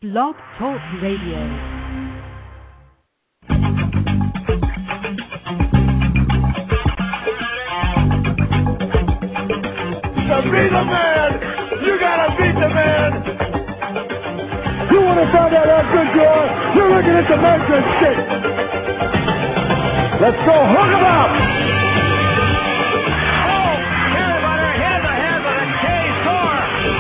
Blog Talk Radio. To be the man, you gotta beat the man. You want to find out how good you are? You're looking at the measuring stick. Let's go, hook 'em up. Oh, everybody, here's the head of the K-Tor.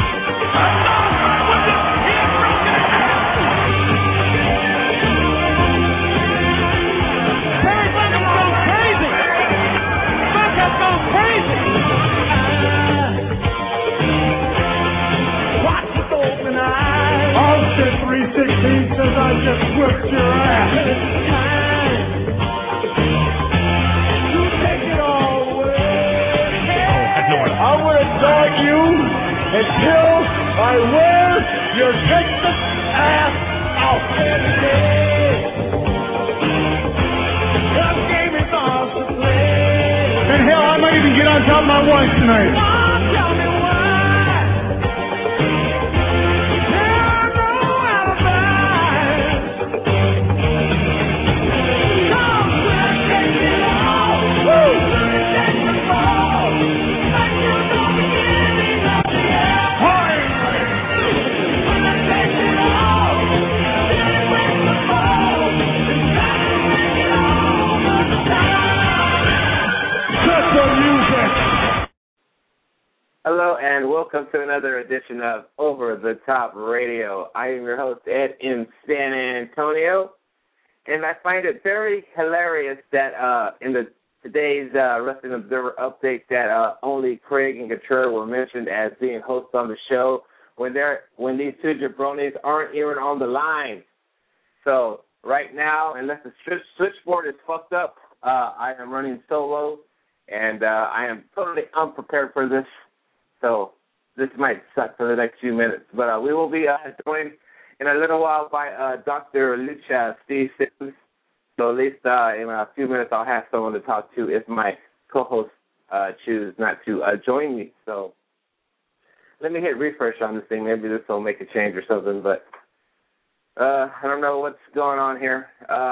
Terry Funk has gone crazy. Funk has gone crazy. Watch with open eyes. Austin 316 says I just whipped your ass. You take it all away. I would have dog you until I wear your Texas ass out. That game is off to play. And hell, I might even get on top of my wife tonight. Tell me why. Hello and welcome to another edition of Over the Top Radio. I am your host, Ed, in San Antonio, and I find it very hilarious that in today's Wrestling Observer update that only Craig and Couture were mentioned as being hosts on the show when these two jabronis aren't even on the line. So right now, unless the switchboard is fucked up, I am running solo, and I am totally unprepared for this. So this might suck for the next few minutes. But we will be joined in a little while by Dr. Lucha Steve Sims. So at least in a few minutes I'll have someone to talk to if my co-hosts choose not to join me. So let me hit refresh on this thing. Maybe this will make a change or something. But I don't know what's going on here.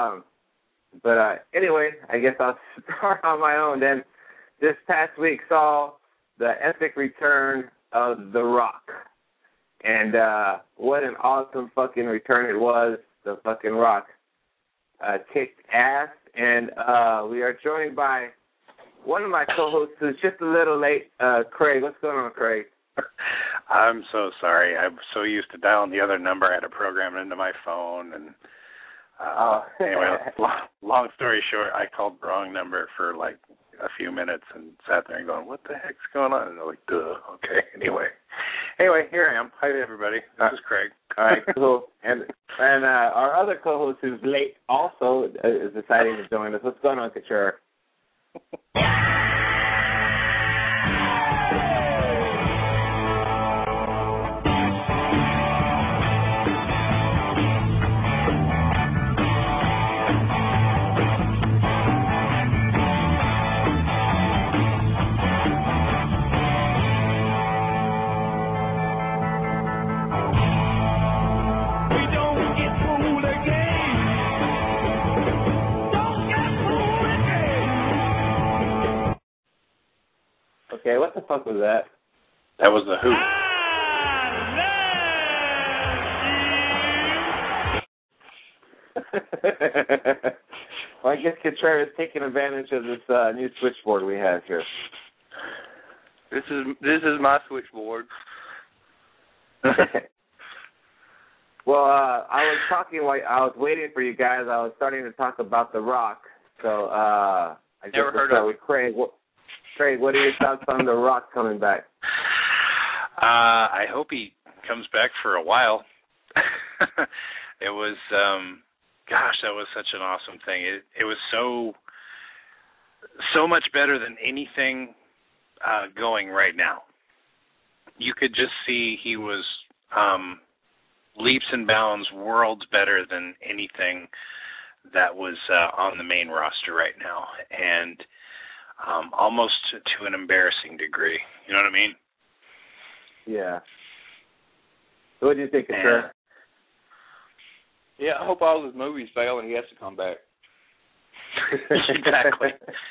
But anyway, I guess I'll start on my own. Then this past week saw the epic return of The Rock. And what an awesome fucking return it was. The fucking Rock kicked ass. And we are joined by one of my co-hosts who's just a little late, Craig. What's going on, Craig? I'm so sorry. I'm so used to dialing the other number. I had to program it into my phone. And anyway, long story short, I called the wrong number for like a few minutes and sat there and going, what the heck's going on? And they're like, duh, okay, anyway, here I am. Hi, everybody. This is Craig. All right, cool. And our other co-host who's late also is deciding to join us. What's going on, Couture? Okay, what the fuck was that? That was the Who. Well, I guess Couture is taking advantage of this new switchboard we have here. This is my switchboard. Well, I was talking while I was waiting for you guys. I was starting to talk about The Rock. So I guess Never heard we'll start of with Craig. Craig, what are your thoughts on The Rock coming back? I hope he comes back for a while. It was, gosh, that was such an awesome thing. It was so much better than anything going right now. You could just see he was leaps and bounds worlds better than anything that was on the main roster right now. And almost to an embarrassing degree. You know what I mean? Yeah. So what do you think, sir? Yeah, I hope all his movies fail and he has to come back. Exactly.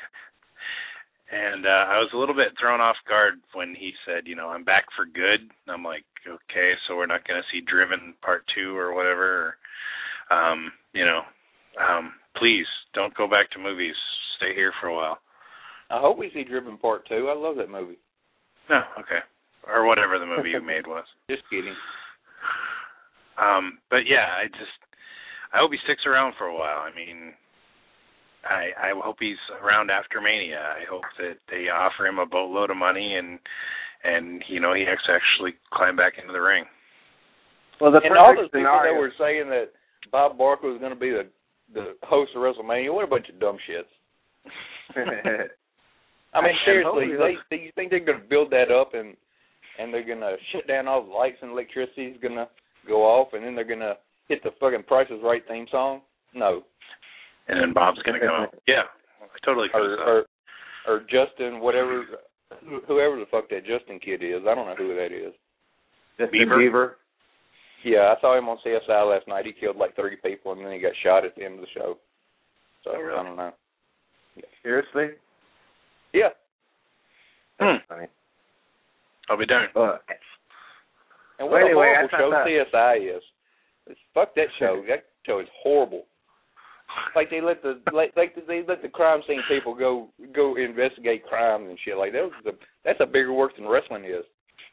And I was a little bit thrown off guard when he said, I'm back for good. I'm like, okay, so we're not going to see Driven Part 2 or whatever. Please don't go back to movies. Stay here for a while. I hope we see Driven Part 2. I love that movie. No, okay. Or whatever the movie you made was. Just kidding. But yeah, I hope he sticks around for a while. I mean, I hope he's around after Mania. I hope that they offer him a boatload of money and he actually climb back into the ring. Well, the and all those scenario. people that were saying that Bob Barker was going to be the host of WrestleMania, what a bunch of dumb shits. I mean, seriously, do you think they're going to build that up and they're going to shut down all the lights and electricity is going to go off and then they're going to hit the fucking Price is Right theme song? No. And then Bob's going to come out. Yeah, I totally could. Or Justin, whoever the fuck that Justin kid is. I don't know who that is. Justin Bieber? Yeah, I saw him on CSI last night. He killed like 30 people, and then he got shot at the end of the show. So, really? I don't know. Yeah. Seriously? Yeah. That's funny. I'll be darned. And what a horrible show CSI is. Fuck that show. That show is horrible. Like they let the crime scene people go investigate crimes and shit like that. That's a bigger work than wrestling is.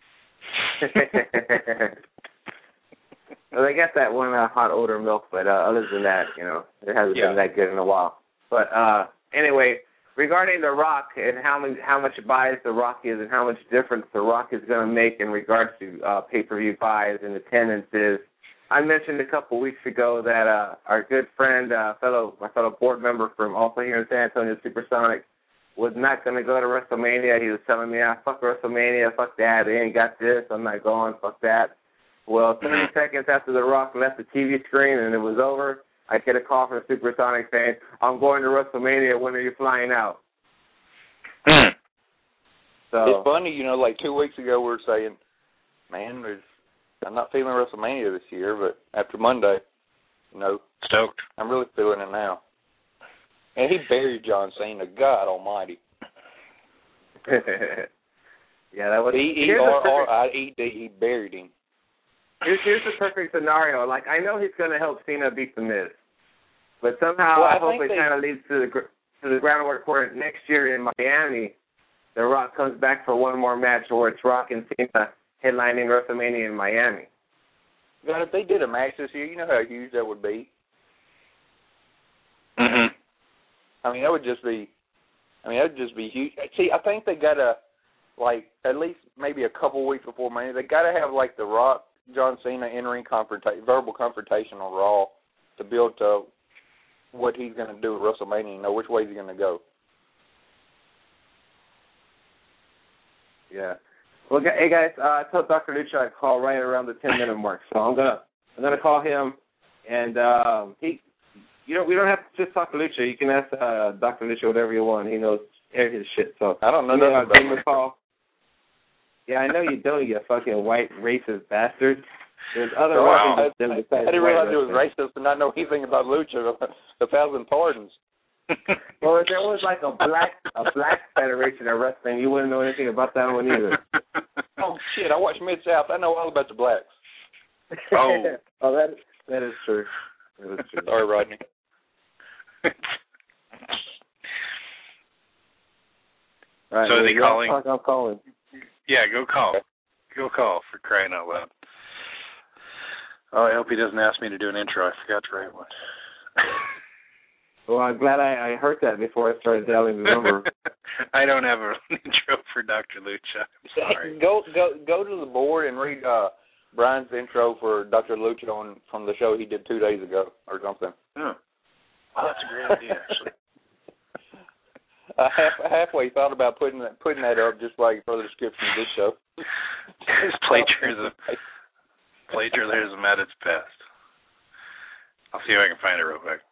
Well, they got that one hot odor milk, but other than that, it hasn't been that good in a while. But anyway, regarding The Rock and how much buys The Rock is and how much difference The Rock is going to make in regards to pay-per-view buys and attendances, I mentioned a couple weeks ago that our good friend, my fellow board member from also here in San Antonio, Supersonic, was not going to go to WrestleMania. He was telling me, fuck WrestleMania, fuck that, they ain't got this, I'm not going, fuck that. Well, 30 seconds after The Rock left the TV screen and it was over, I get a call from Supersonic saying, I'm going to WrestleMania, when are you flying out? So it's funny, like 2 weeks ago we were saying, man, I'm not feeling WrestleMania this year, but after Monday, stoked. I'm really feeling it now. And he buried John Cena, God almighty. Yeah, that was... E-R-R-I-E-D, he buried him. Here's the perfect scenario. Like, I know he's going to help Cena beat The Miz, but somehow I hope it kind of leads to the groundwork for it next year in Miami. The Rock comes back for one more match where it's Rock and Cena headlining WrestleMania in Miami. God, if they did a match this year, you know how huge that would be. Mm-hmm. I mean, that would just be huge. See, I think they got to, at least maybe a couple weeks before Mania, they got to have, The Rock, John Cena in-ring verbal confrontation on Raw to build to what he's going to do at WrestleMania, which way he's going to go. Yeah. Well, hey guys, I told Dr. Lucha I'd call right around the 10-minute mark, so I'm gonna call him, and we don't have to just talk to Lucha. You can ask Dr. Lucha whatever you want. He knows his shit. So I don't know nothing about him. Call. Yeah, I know you don't, you fucking white racist bastard. There's other I didn't realize it was racist and not know anything about Lucha. 1,000 pardons. Well, if there was a black federation of wrestling, you wouldn't know anything about that one either. Oh shit! I watch Mid-South. I know all about the blacks. Oh, that is true. That is true. Sorry, Rodney. Right, so are they calling? I'm calling. Yeah, go call. Go call, for crying out loud. Oh, I hope he doesn't ask me to do an intro. I forgot to write one. Well, I'm glad I heard that before I started dialing the number. I don't have an intro for Dr. Lucha. I'm sorry. Go to the board and read Brian's intro for Dr. Lucha from the show he did 2 days ago or something. Oh, that's a great idea, actually. I halfway thought about putting that up just for the description of this show. It's plagiarism at its best. I'll see if I can find it real quick.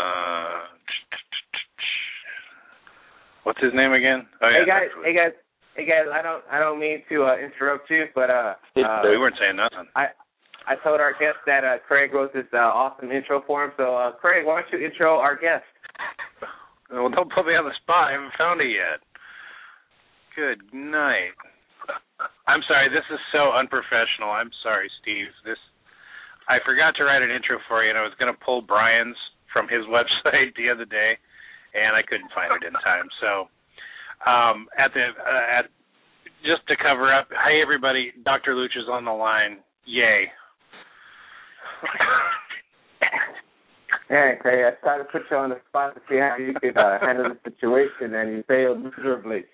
What's his name again? Oh, yeah, hey guys, Hey guys, I don't mean to interrupt you, but we weren't saying nothing. I told our guest that Craig wrote this awesome intro for him. So Craig, why don't you intro our guest? Well, don't put me on the spot. I haven't found it yet. Good night. I'm sorry. This is so unprofessional. I'm sorry, Steve. I forgot to write an intro for you, and I was going to pull Brian's from his website the other day, and I couldn't find it in time. So, just to cover up, hey everybody, Dr. Luch is on the line. Yay. Yeah, Craig, I tried to put you on the spot to see how you could handle the situation, and you failed miserably.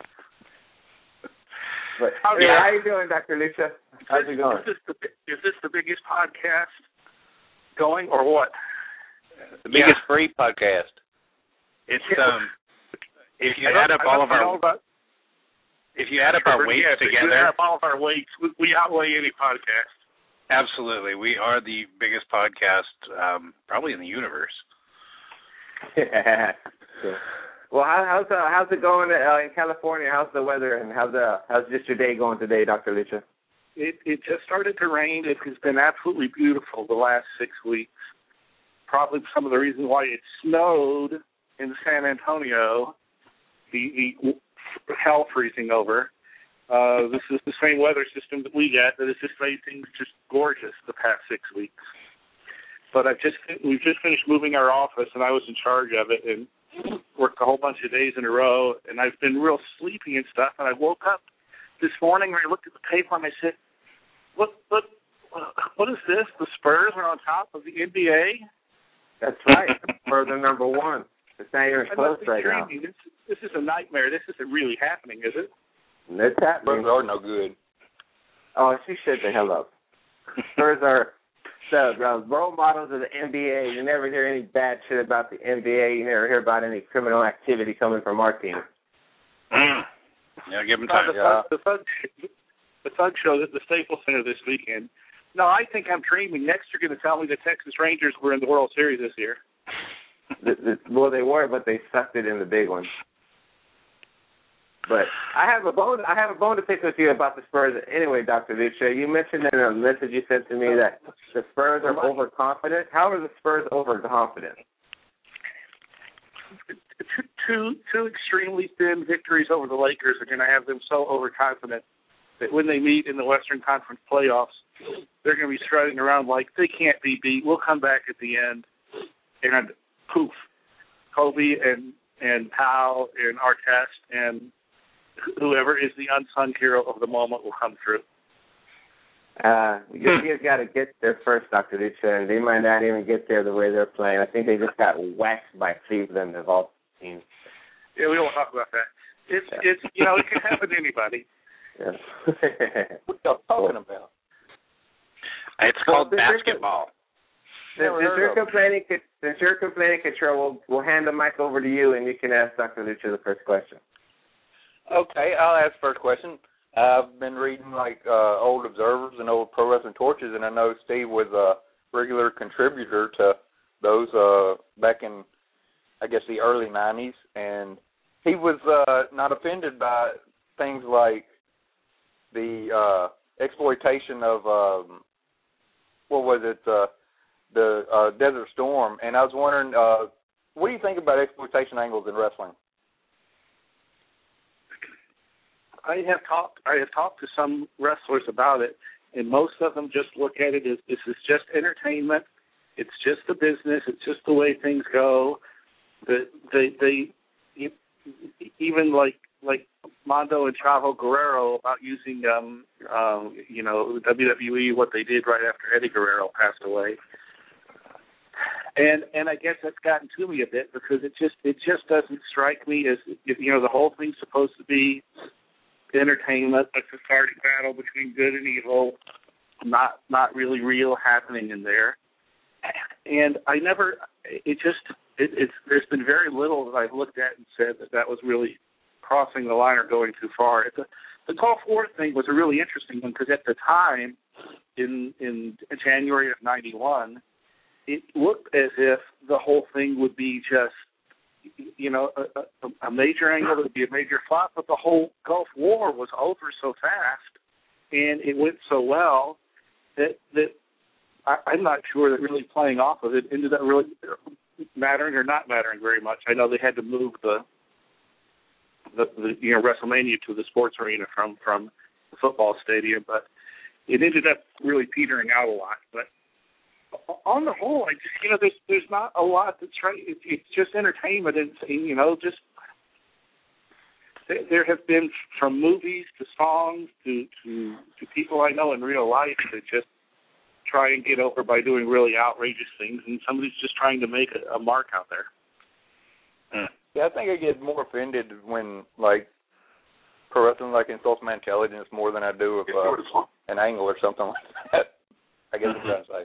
But how are you doing, Dr. Lucha? How's it going? Is this the biggest podcast going, or what? The biggest free podcast. It's if you add up all of our weights together, add up all of our weights, we outweigh any podcast. Absolutely, we are the biggest podcast probably in the universe. Yeah. Well, how's it going in California? How's the weather, and how's just your day going today, Dr. Lucha? It just started to rain. It has been absolutely beautiful the last 6 weeks. Probably some of the reasons why it snowed in San Antonio, the hell freezing over. This is the same weather system that we get that has just made things just gorgeous the past 6 weeks. But we've just finished moving our office, and I was in charge of it, and worked a whole bunch of days in a row, and I've been real sleepy and stuff, and I woke up this morning and I looked at the paper and I said, what is this? The Spurs are on top of the NBA? That's right. Spurs are number one. It's not even close right now. This is a nightmare. This isn't really happening, is it? It's happening. Spurs are no good. Oh, she shut the hell up. Spurs are the role models of the NBA. You never hear any bad shit about the NBA. You never hear about any criminal activity coming from our team. Yeah, give them time. The Thug show at the Staples Center this weekend. No, I think I'm dreaming. Next, you're going to tell me the Texas Rangers were in the World Series this year. Well, they were, but they sucked it in the big one. But I have a bone to pick with you about the Spurs. Anyway, Dr. Lucha, you mentioned in a message you sent to me that the Spurs are overconfident. How are the Spurs overconfident? Two extremely thin victories over the Lakers are going to have them so overconfident that when they meet in the Western Conference playoffs, they're going to be strutting around like they can't be beat. We'll come back at the end, and poof, Kobe and Powell and Artest and whoever is the unsung hero of the moment will come through. You got to get there first, Dr. Lucha, and they might not even get there the way they're playing. I think they just got waxed by Cleveland of all teams. Yeah, we don't talk about that. It's it can happen to anybody. Yeah. What y'all talking about? It's called basketball. Since you're complaining, Control, we'll hand the mic over to you, and you can ask Dr. Lucha the first question. Okay, I'll ask the first question. I've been reading old Observers and old Pro Wrestling Torches, and I know Steve was a regular contributor to those back in, I guess, the early 90s, and he was not offended by things like the exploitation of, the Desert Storm, and I was wondering, what do you think about exploitation angles in wrestling? I have talked to some wrestlers about it, and most of them just look at it as this is just entertainment. It's just a business. It's just the way things go. They even like Mondo and Chavo Guerrero about using WWE, what they did right after Eddie Guerrero passed away. And I guess that's gotten to me a bit because it just doesn't strike me as the whole thing's supposed to be entertainment, a cathartic battle between good and evil, not really real happening in there. And there's been very little that I've looked at and said that was really crossing the line or going too far. The Gulf War thing was a really interesting one because at the time, in January of '91, it looked as if the whole thing would be just, a major angle that would be a major flop, but the whole Gulf War was over so fast, and it went so well that I'm not sure that really playing off of it ended up really mattering or not mattering very much. I know they had to move the WrestleMania to the sports arena from the football stadium, but it ended up really petering out a lot. But on the whole, I just there's not a lot that's right. It's just entertainment, and just there have been from movies to songs to people I know in real life that just try and get over by doing really outrageous things, and somebody's just trying to make a mark out there. Yeah, I think I get more offended when pro wrestling insults my intelligence more than I do of an angle or something like that. I guess I'm trying to say.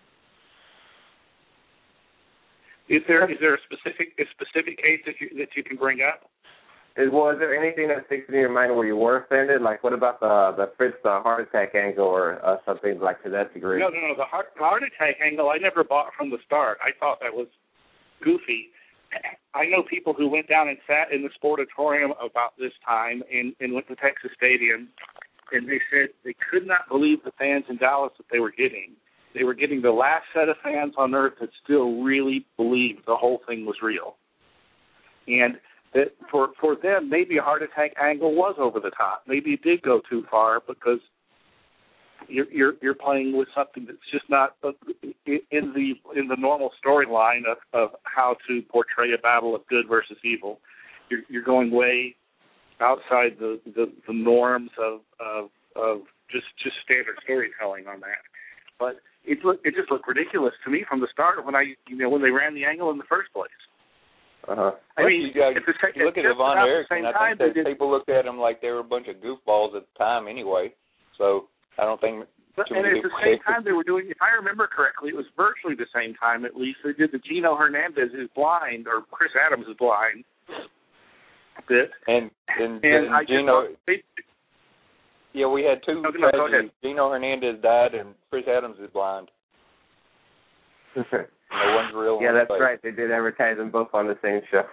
Is there a specific case that you can bring up? Was there anything that sticks in your mind where you were offended? Like, what about the Fritz heart attack angle or something like to that degree? No. The heart attack angle I never bought from the start. I thought that was goofy. I know people who went down and sat in the Sportatorium about this time and went to Texas Stadium, and they said they could not believe the fans in Dallas that they were getting. They were getting the last set of fans on earth that still really believed the whole thing was real. And that for them, maybe a heart attack angle was over the top. Maybe it did go too far because you're playing with something that's just not in the normal storyline of how to portray a battle of good versus evil. You're going way outside the norms of just standard storytelling on that. But it just looked ridiculous to me from the start when they ran the angle in the first place. Uh-huh. I mean, you look at Von Erickson, I think that people looked at him like they were a bunch of goofballs at the time anyway. So I don't think. And at the same time they were doing, if I remember correctly, it was virtually the same time at least, they did the Gino Hernandez is blind, or Chris Adams is blind bit. And Gino. Yeah, we had two tragedies. Gino Hernandez died, and Chris Adams is blind. No one's real. Yeah, that's right. They did advertise them both on the same show.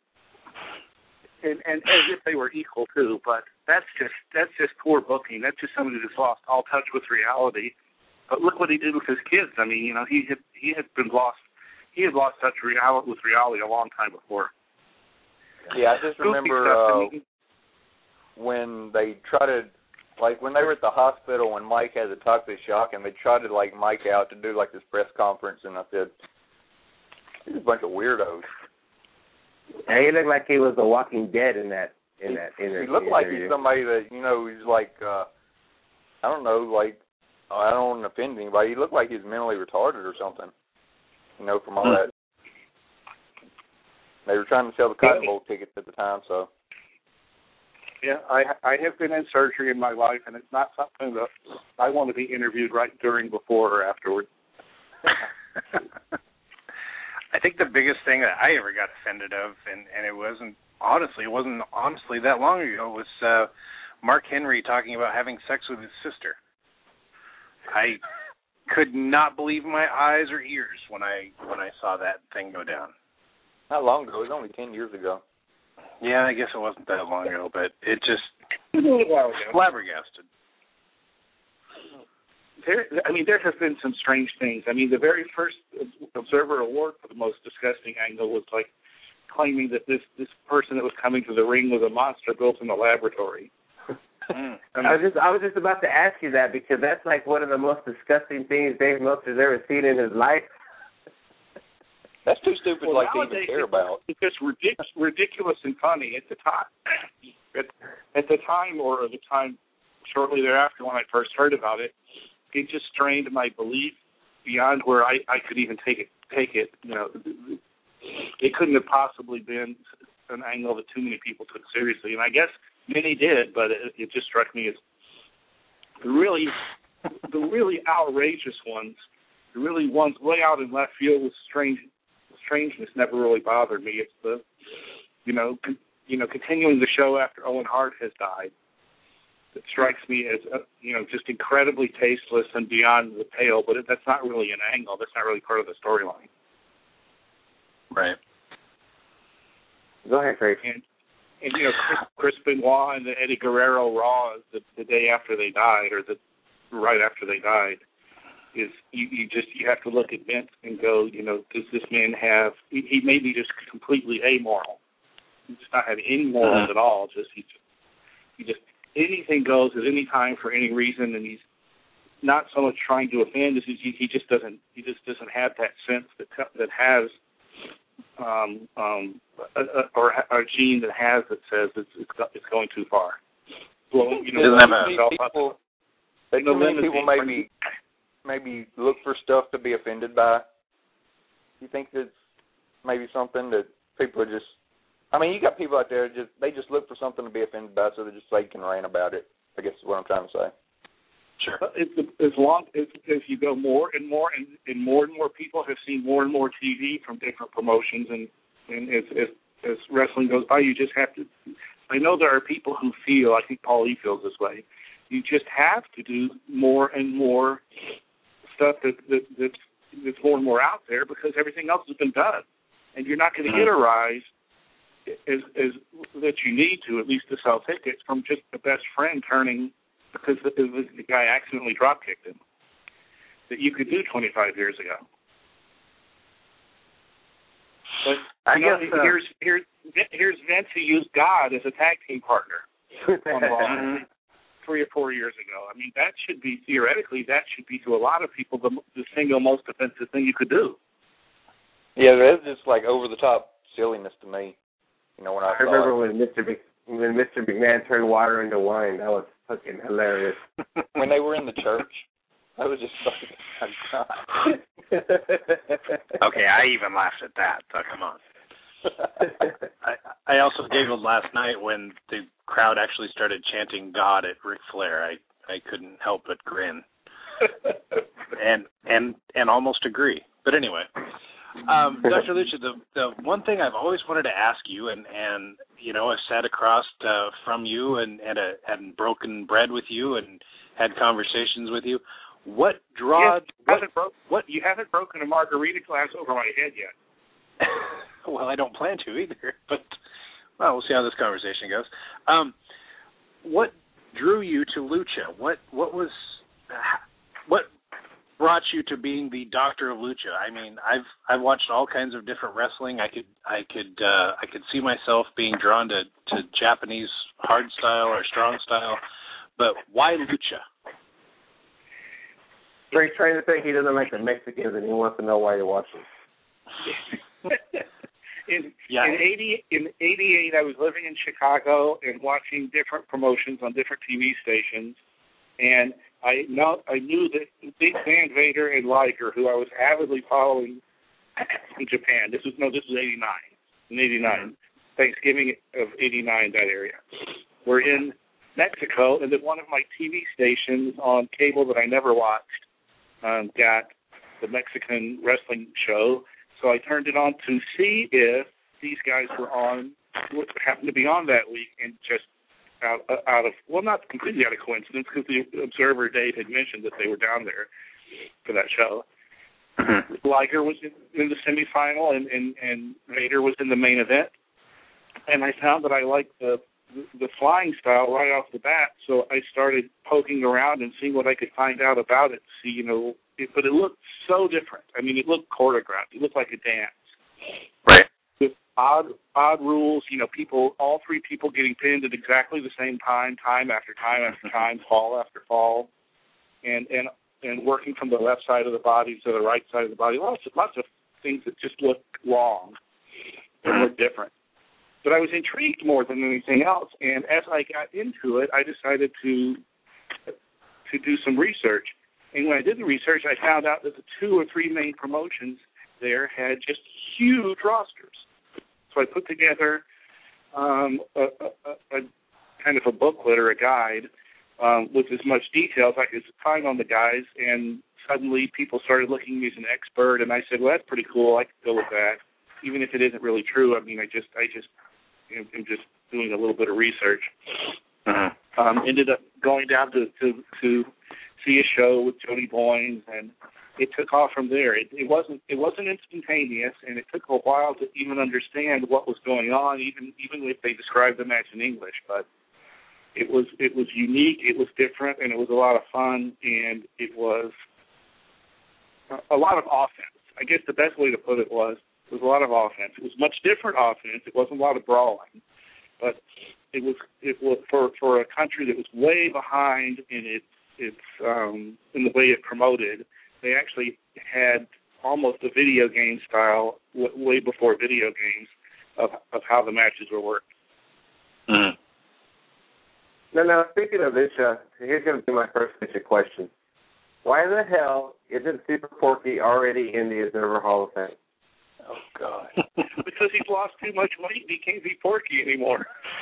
and as if they were equal too, but that's just poor booking. That's just somebody that's lost all touch with reality. But look what he did with his kids. I mean, he had lost touch with reality a long time before. Yeah, I just remember when they tried to. When they were at the hospital when Mike had the toxic shock, and they tried to Mike out to do this press conference, and I said, "This is a bunch of weirdos." Yeah, he looked like he was the Walking Dead in that interview. He looked like he's somebody that he's I don't know, I don't want to offend anybody. He looked like he's mentally retarded or something. From all that. They were trying to sell the Cotton Bowl tickets at the time, so. Yeah, I have been in surgery in my life, and it's not something that I want to be interviewed right during, before, or afterward. I think the biggest thing that I ever got offended of, and it wasn't honestly that long ago, was Mark Henry talking about having sex with his sister. I could not believe my eyes or ears when I saw that thing go down. Not long ago. It was only 10 years ago. Yeah, I guess it wasn't that long ago, but it just flabbergasted. There have been some strange things. I mean, the very first Observer Award for the most disgusting angle was claiming that this person that was coming to the ring was a monster built in the laboratory. I was just about to ask you that, because that's one of the most disgusting things Dave Meltzer's ever seen in his life. That's too stupid to even care about. It's just ridiculous and funny at the time. At the time, or the time shortly thereafter when I first heard about it, it just strained my belief beyond where I could even take it. It couldn't have possibly been an angle that too many people took seriously, and I guess many did, but it just struck me as the really outrageous ones, the really ones way out in left field with strangeness never really bothered me. It's the, continuing the show after Owen Hart has died that strikes me as, just incredibly tasteless and beyond the pale, but that's not really an angle. That's not really part of the storyline. Right. Go ahead, Craig. And you know, Chris Benoit and the Eddie Guerrero Raw the day after they died, or right after they died, is you have to look at Vince and go, you know, does this man have? He may be just completely amoral. He does not have any morals at all. He just anything goes at any time for any reason, and he's not so much trying to offend as he just doesn't have that sense that has or a gene that says it's going too far. Well, you know, people maybe look for stuff to be offended by. You think that's maybe something that people are just? I mean, you got people out there they just look for something to be offended by, so they can rant about it. I guess is what I'm trying to say. Sure. As you go more and more, and more people have seen more and more TV from different promotions, and as wrestling goes by, you just have to. I know there are people who feel. I think Paul E. feels this way. You just have to do more and more stuff that's more and more out there because everything else has been done, and you're not going to get a rise as that you need to, at least to sell tickets, from just the best friend turning because the guy accidentally drop kicked him that you could do 25 years ago. But here's Vince who used God as a tag team partner on Raw 3 or 4 years ago. I mean, that should be to a lot of people the single most offensive thing you could do. Yeah, that's just like over the top silliness to me. You know, I remember when Mr. McMahon turned water into wine. That was fucking hilarious. When they were in the church, I was just fucking. Okay, I even laughed at that. So come on. I also giggled last night when the crowd actually started chanting God at Ric Flair. I couldn't help but grin, and almost agree. But anyway. Dr. Lucha, the one thing I've always wanted to ask you, and you know, I've sat across from you and broken bread with you and had conversations with you. What draw? Yes, you haven't broken a margarita glass over my head yet. Well, I don't plan to either, but we'll see how this conversation goes. What drew you to Lucha? What brought you to being the Doctor of Lucha? I mean, I've watched all kinds of different wrestling. I could see myself being drawn to Japanese hard style or strong style, but why Lucha? He's trying to think he doesn't like the Mexicans, and he wants to know why you're watching. In 88, I was living in Chicago and watching different promotions on different TV stations, and I knew that Big Van Vader and Liger, who I was avidly following in Japan. This was 89. In 89, Thanksgiving of 89, that area. We're in Mexico, and then one of my TV stations on cable that I never watched got the Mexican wrestling show. So I turned it on to see if these guys happened to be on that week, and just out of, well, not completely out of coincidence, because the Observer Dave had mentioned that they were down there for that show. Liger was in the semifinal, and Vader was in the main event, and I found that I liked the flying style right off the bat, so I started poking around and seeing what I could find out about it. See, you know, but it looked so different. I mean, it looked choreographed. It looked like a dance. Right. With odd rules, you know, all three people getting pinned at exactly the same time after time after time, fall after fall, and working from the left side of the body to the right side of the body. Lots of things that just look wrong and look different. But I was intrigued more than anything else, and as I got into it, I decided to do some research. And when I did the research, I found out that the 2 or 3 main promotions there had just huge rosters. So I put together a kind of a booklet or a guide with as much detail as I could find on the guys, and suddenly people started looking at me as an expert, and I said, well, that's pretty cool. I could go with that, even if it isn't really true. I mean, I'm just doing a little bit of research. ended up going down to see a show with Jody Boynes, and it took off from there. It wasn't instantaneous, and it took a while to even understand what was going on, even if they described the match in English. But it was unique, it was different, and it was a lot of fun, and it was a lot of offense. I guess the best way to put it was a lot of offense. It was much different offense. It wasn't a lot of brawling, but it was for a country that was way behind in its in the way it promoted. They actually had almost a video game style way before video games of how the matches were worked. Mm. Now, speaking of this, here's going to be my first pitch question. Why the hell isn't Super Porky already in the Observer Hall of Fame? Oh, God. Because he's lost too much weight and he can't be Porky anymore.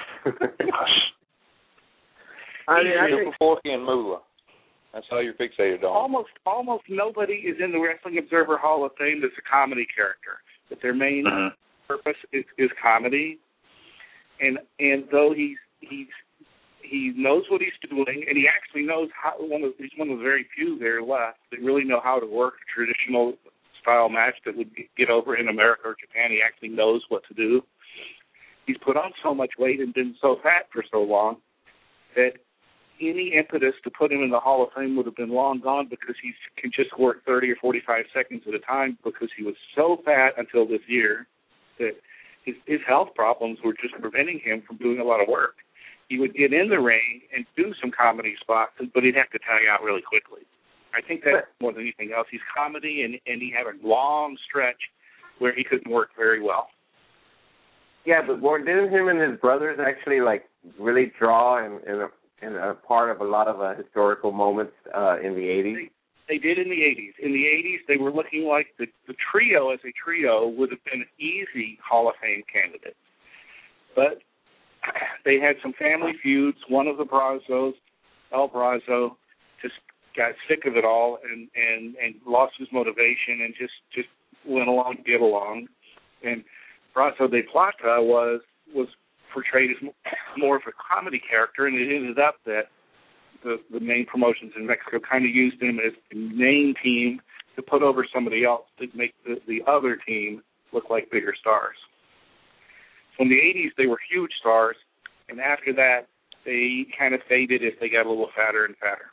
I think Super Porky and Moolah. That's how you're fixated on. Almost nobody is in the Wrestling Observer Hall of Fame that's a comedy character. But their main purpose is comedy. And though he knows what he's doing, and he actually knows he's one of the very few there left that really know how to work a traditional style match that would get over in America or Japan. He actually knows what to do. He's put on so much weight and been so fat for so long that any impetus to put him in the Hall of Fame would have been long gone, because he can just work 30 or 45 seconds at a time, because he was so fat until this year that his health problems were just preventing him from doing a lot of work. He would get in the ring and do some comedy spots, but he'd have to tag out really quickly. I think that more than anything else, he's comedy, and he had a long stretch where he couldn't work very well. Yeah, but didn't him and his brothers actually really draw and a part of a lot of historical moments in the 80s? They did in the 80s. In the 80s, they were looking like the trio as a trio would have been an easy Hall of Fame candidate. But they had some family feuds. One of the Brazos, El Brazo, just got sick of it all and lost his motivation and just went along to get along. And Brazo de Plata was portrayed as more of a comedy character, and it ended up that the main promotions in Mexico kind of used him as the main team to put over somebody else to make the other team look like bigger stars. So in the 80s, they were huge stars, and after that, they kind of faded as they got a little fatter and fatter.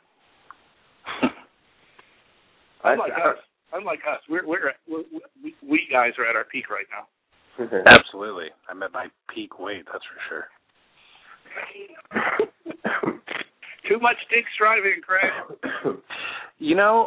Unlike us, we guys are at our peak right now. Absolutely. I'm at my peak weight, that's for sure. Too much dick striving, Craig. You know,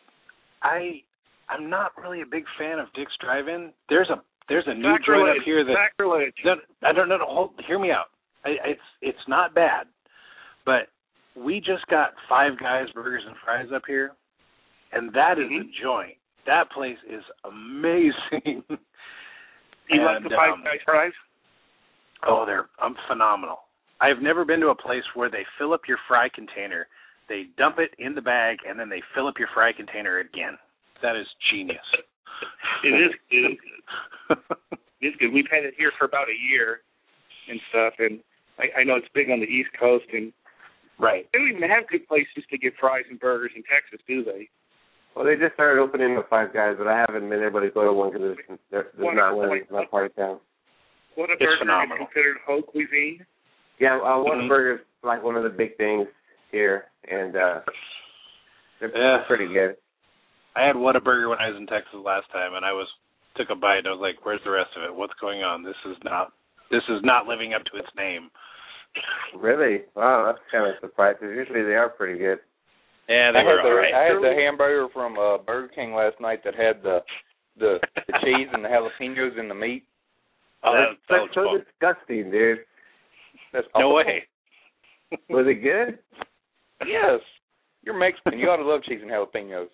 I'm not really a big fan of Dick's Drive-In. There's a new joint up here that sacrilege. No, hear me out. It's not bad, but we just got Five Guys Burgers and Fries up here, and that is a joint. That place is amazing. You like the Five Guys Fries? Oh, they're phenomenal. I've never been to a place where they fill up your fry container, they dump it in the bag, and then they fill up your fry container again. That is genius. It is good. It is good. We've had it here for about a year and stuff, and I know it's big on the East Coast, and right. They don't even have good places to get fries and burgers in Texas, do they? Well, they just started opening the Five Guys, but I haven't been able to go to one because there's not one in my part of town. Whataburger is considered haute cuisine? Yeah, Whataburger is like one of the big things here, and they're pretty good. I had Whataburger when I was in Texas last time, and I took a bite, and I was like, "Where's the rest of it? What's going on? This is not living up to its name." Really? Wow, that's kind of surprising. Usually they are pretty good. Yeah, they were all right. I had the hamburger from Burger King last night that had the cheese and the jalapenos in the meat. Oh, that's so disgusting, dude. That's no awful. way. Was it good? Yes. You're Mexican. You ought to love cheese and jalapenos.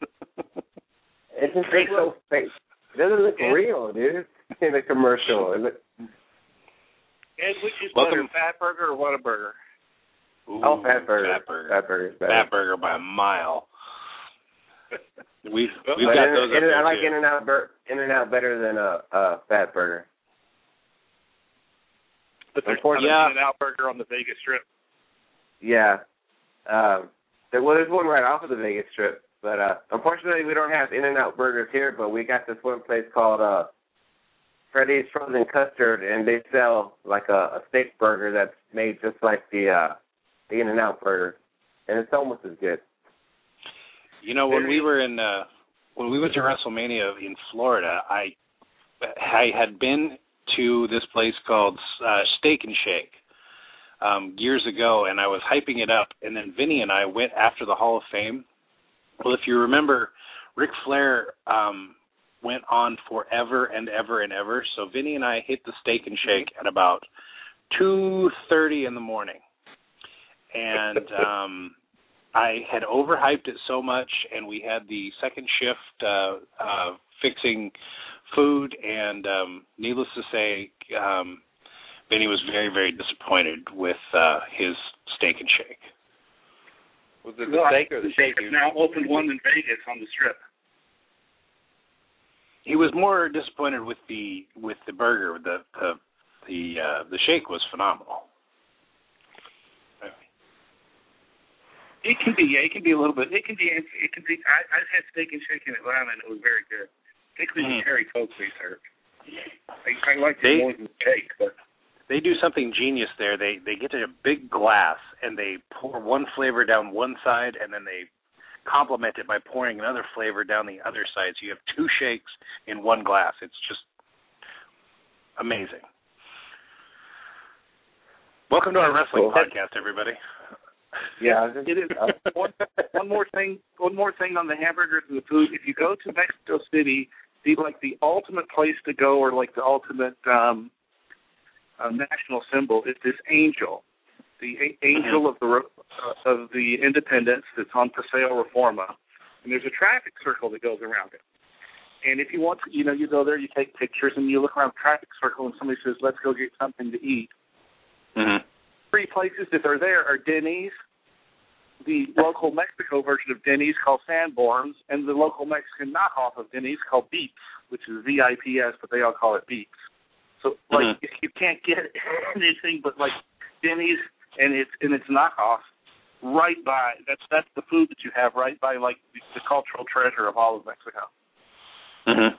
It just looks so fake. It doesn't look real, dude, in a commercial. Ed, which is better, Fat Burger or Whataburger? Ooh, Fat Burger. Fat Burger is better. Fat Burger by a mile. We've got those up there I like too. In-N-Out better than Fat Burger. But there's not an In-N-Out burger on the Vegas Strip. Yeah. There's one right off of the Vegas Strip, but unfortunately we don't have In-N-Out burgers here, but we got this one place called Freddy's Frozen Custard, and they sell like a steak burger that's made just like the In-N-Out burger, and it's almost as good. You know, when we went to WrestleMania in Florida, I had been to this place called Steak and Shake years ago, and I was hyping it up, and then Vinny and I went after the Hall of Fame. Well, if you remember, Ric Flair went on forever and ever and ever, so Vinny and I hit the Steak and Shake at about 2:30 in the morning, and I had overhyped it so much, and we had the second shift fixing food, and needless to say, Vinny was very, very disappointed with his Steak and Shake. Was it the steak or the shake? There's now opened one in Vegas on the Strip. He was more disappointed with the burger. The shake was phenomenal. It can be a little bit. It can be. I've had Steak and Shake in Atlanta, and it was very good. Particularly the cherry coke they served. I like it more than cake, but they do something genius there. They get a big glass and they pour one flavor down one side, and then they complement it by pouring another flavor down the other side. So you have two shakes in one glass. It's just amazing. Welcome to our wrestling podcast, everybody. Yeah, it is. One more thing on the hamburgers and the food. If you go to Mexico City, the ultimate place to go, or like the ultimate national symbol, is this angel, the angel of the Independence that's on Paseo Reforma, and there's a traffic circle that goes around it. And if you want to, you go there, you take pictures, and you look around the traffic circle, and somebody says, "Let's go get something to eat." Mm-hmm. 3 places that are there are Denny's, the local Mexico version of Denny's called Sanborn's, and the local Mexican knockoff of Denny's called Beeps, which is VIPS, but they all call it Beeps. So, if you can't get anything but like Denny's and its knockoff, right by that's the food that you have right by like the cultural treasure of all of Mexico. Mm-hmm.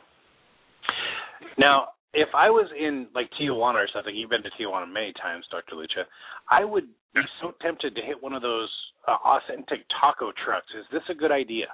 Now, if I was in like Tijuana or something, you've been to Tijuana many times, Dr. Lucha, I would be so tempted to hit one of those authentic taco trucks. Is this a good idea?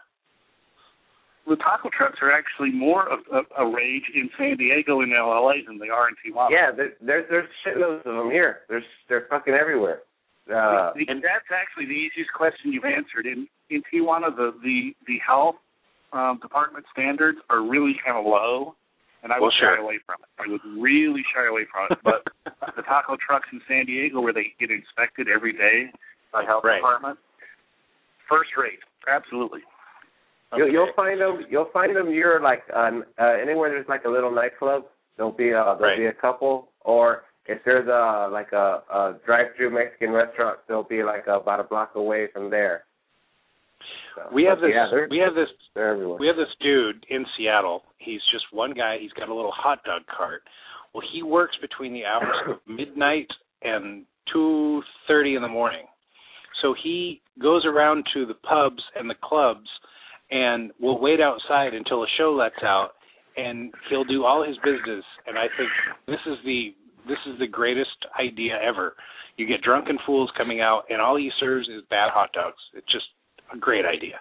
The taco trucks are actually more of a rage in San Diego and LA than they are in Tijuana. Yeah, there's shitloads of them here. They're fucking everywhere. And that's actually the easiest question you've answered. In Tijuana, the health department standards are really kind of low. And I would shy away from it. I would really shy away from it. But the taco trucks in San Diego, where they get inspected every day by health department, first rate, absolutely. Okay. You'll find them. You're like anywhere there's like a little nightclub. There'll be a couple. Or if there's a drive-through Mexican restaurant, there'll be like about a block away from there. So, we have this dude in Seattle. He's just one guy. He's got a little hot dog cart. Well, he works between the hours of midnight and 2:30 in the morning. So he goes around to the pubs and the clubs and will wait outside until a show lets out, and he'll do all his business. And I think this is the greatest idea ever. You get drunken fools coming out, and all he serves is bad hot dogs. It's just a great idea.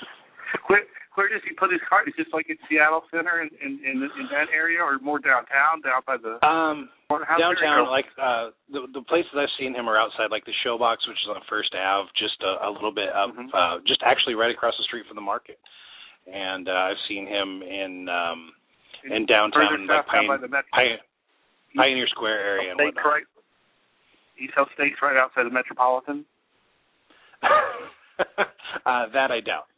Where does he put his cart? Is it just like in Seattle Center in that area, or more down by the downtown? Like the places I've seen him are outside, like the Showbox, which is on First Ave, just a little bit up, just actually right across the street from the market. And I've seen him in downtown, like Pioneer Square area and whatnot. Right. He sells steaks right outside the Metropolitan. That I doubt.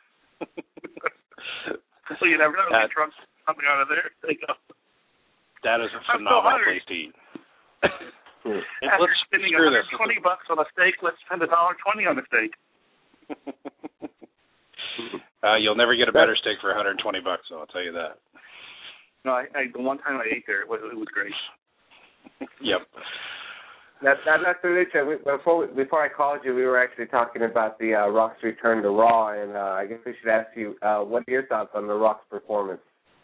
So you never know. The trucks coming out of there. They go. That is a phenomenal place to eat. After spending $120 on a steak, let's spend $1.20 on a steak. You'll never get a better steak for $120, so I'll tell you that. No, the one time I ate there, it was great. Yep. That's really true. Before I called you, we were actually talking about the Rock's return to Raw, and I guess we should ask you, what are your thoughts on the Rock's performance?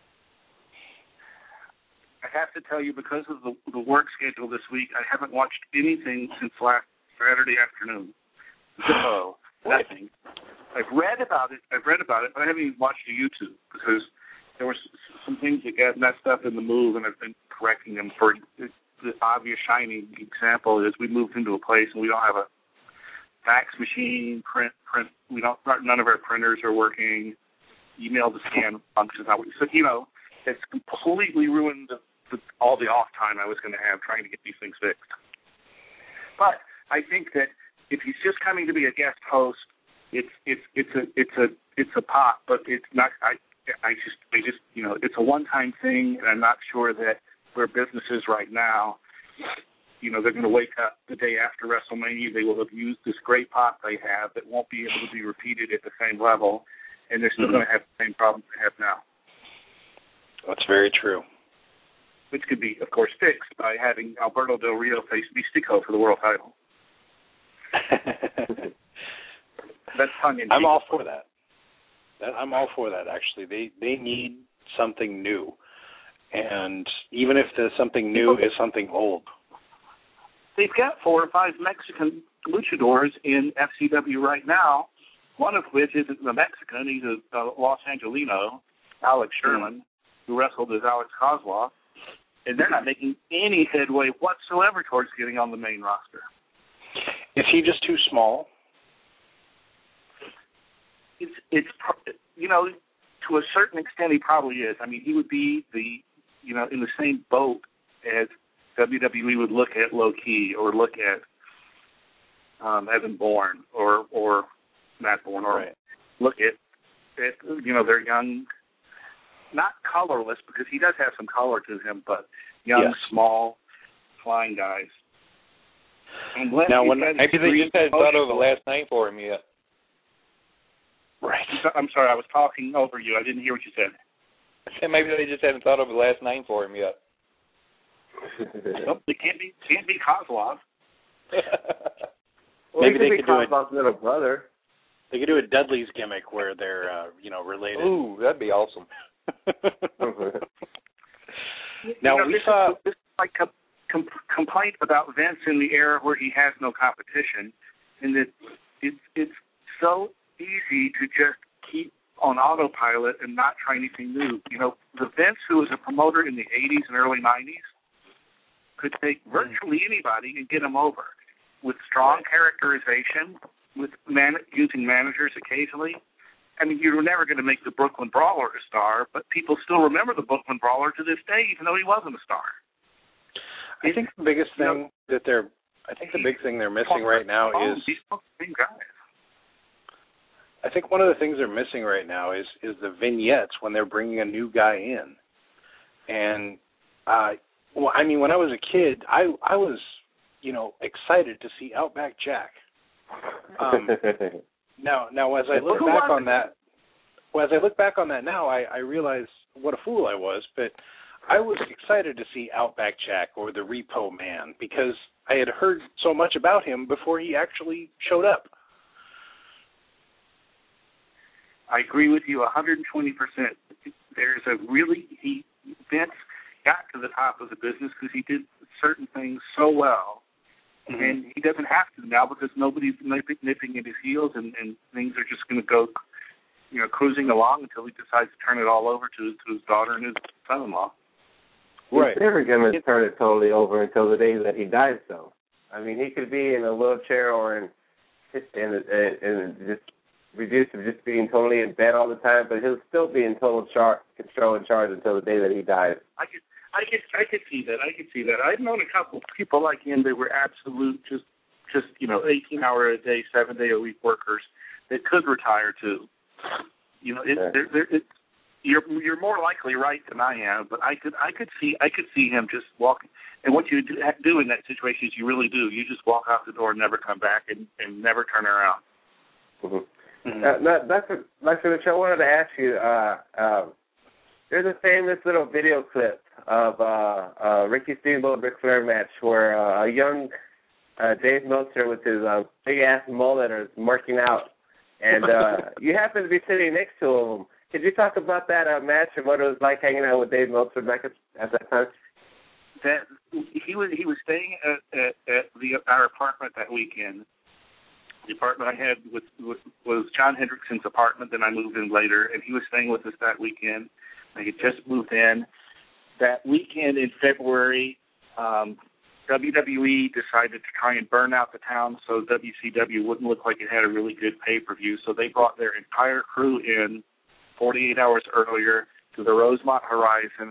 I have to tell you, because of the work schedule this week, I haven't watched anything since last Saturday afternoon. So, nothing. I've read about it, but I haven't even watched the YouTube because there were some things that got messed up in the move, and I've been correcting them. For the obvious shining example is we moved into a place and we don't have a fax machine, print. None of our printers are working. Email to scan functions not working. So it's completely ruined all the off time I was going to have trying to get these things fixed. But I think that if he's just coming to be a guest host, it's a pop, but it's not. I just it's a one-time thing, and I'm not sure that where business is right now, they're going to wake up the day after WrestleMania. They will have used this great pop they have that won't be able to be repeated at the same level, and they're still going to have the same problems they have now. That's very true. Which could be, of course, fixed by having Alberto Del Rio face Mystico for the world title. That's tongue-in-cheek. I'm all for that. I'm all for that, actually. They need something new. And even if the something new is something old. They've got 4 or 5 Mexican luchadors in FCW right now, one of which isn't a Mexican. He's a Los Angelino, Alex Sherman, who wrestled as Alex Kozlov. And they're not making any headway whatsoever towards getting on the main roster. Is he just too small? It's to a certain extent he probably is. I mean, he would be in the same boat as WWE would look at Low Ki or look at Evan Bourne or Matt Bourne or look at their young. Not colorless, because he does have some color to him, but young, small, flying guys. Now, maybe they just hadn't thought of the last name for him yet. Right. I'm sorry, I was talking over you. I didn't hear what you said. And maybe they just haven't thought of the last name for him yet. Nope, it can't be Kozlov. Well, maybe they could do Kozlov's little brother. They could do a Dudley's gimmick where they're related. Ooh, that'd be awesome. Now this is like a complaint about Vince in the era where he has no competition, and that it's so easy to just keep on autopilot and not try anything new. The Vince who was a promoter in the 80s and early 90s could take virtually anybody and get them over with strong characterization, with using managers occasionally. I mean, you were never going to make the Brooklyn Brawler a star, but people still remember the Brooklyn Brawler to this day, even though he wasn't a star. I think the biggest thing the big thing they're missing right now is. These same guys. I think one of the things they're missing right now is the vignettes when they're bringing a new guy in, and when I was a kid, I was excited to see Outback Jack. Now, as I look back on that, now, I realize what a fool I was. But I was excited to see Outback Jack or the Repo Man because I had heard so much about him before he actually showed up. I agree with you 120%. There's Vince got to the top of the business because he did certain things so well. Mm-hmm. And he doesn't have to now because nobody's nipping at his heels, and things are just going to go, cruising along until he decides to turn it all over to his daughter and his son-in-law. Right. He's never going to turn it totally over until the day that he dies, though. I mean, he could be in a wheelchair or just reduced to just being totally in bed all the time, but he'll still be in total control and charge until the day that he dies. I could see that. I've known a couple people like him that were absolute just 18-hour a day, 7-day-a-week workers that could retire too. You're more likely right than I am, but I could see him just walking. And what you do in that situation is you really do. You just walk out the door and never come back and never turn around. Mm-hmm. That's what I wanted to ask you. There's a famous little video clip of Ricky Steamboat Ric Flair match where a young Dave Meltzer with his big-ass mullet is working out. And you happen to be sitting next to him. Could you talk about that match and what it was like hanging out with Dave Meltzer back at that time? That he was staying at our apartment that weekend. The apartment I had was John Hendrickson's apartment. Then I moved in later, and he was staying with us that weekend. I had just moved in. That weekend in February, WWE decided to try and burn out the town so WCW wouldn't look like it had a really good pay-per-view. So they brought their entire crew in 48 hours earlier to the Rosemont Horizon.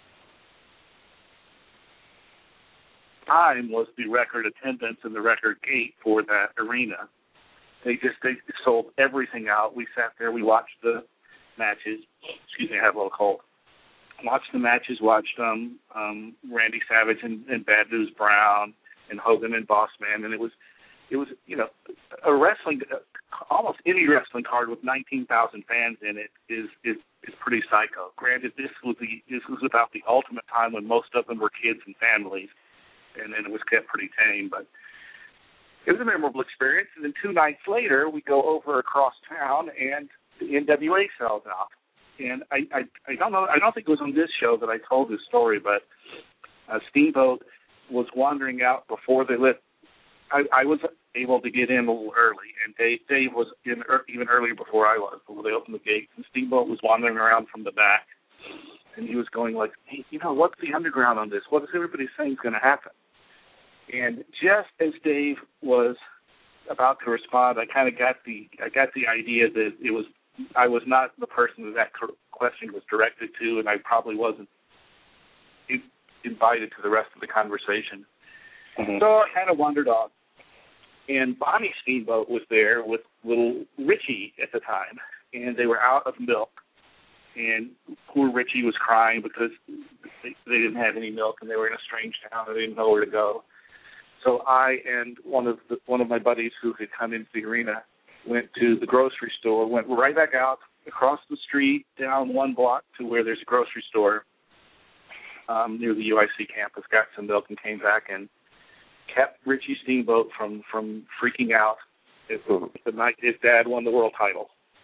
Time was the record attendance and the record gate for that arena. They sold everything out. We sat there. We watched the matches. Excuse me, I have a little cold. Watched the matches. Watched Randy Savage and Bad News Brown and Hogan and Bossman, and it was a wrestling. Almost any wrestling card with 19,000 fans in it is pretty psycho. Granted, this was about the ultimate time when most of them were kids and families. And then it was kept pretty tame, but it was a memorable experience. And then 2 nights later, we go over across town, and the NWA sells out. And I don't know. I don't think it was on this show that I told this story, but Steamboat was wandering out before they lit. I was able to get in a little early, and Dave was in even earlier before I was, before they opened the gates. And Steamboat was wandering around from the back, and he was going like, "Hey, what's the underground on this? What is everybody saying is going to happen?" And just as Dave was about to respond, I kind of got the idea that I was not the person that question was directed to, and I probably wasn't invited to the rest of the conversation. Mm-hmm. So I kind of wandered off, and Bonnie Steamboat was there with little Richie at the time, and they were out of milk. And poor Richie was crying because they didn't have any milk, and they were in a strange town, and they didn't know where to go. So I and one of my buddies who had come into the arena went to the grocery store, went right back out across the street, down 1 block to where there's a grocery store near the UIC campus, got some milk, and came back and kept Richie Steamboat from freaking out the night his dad won the world title.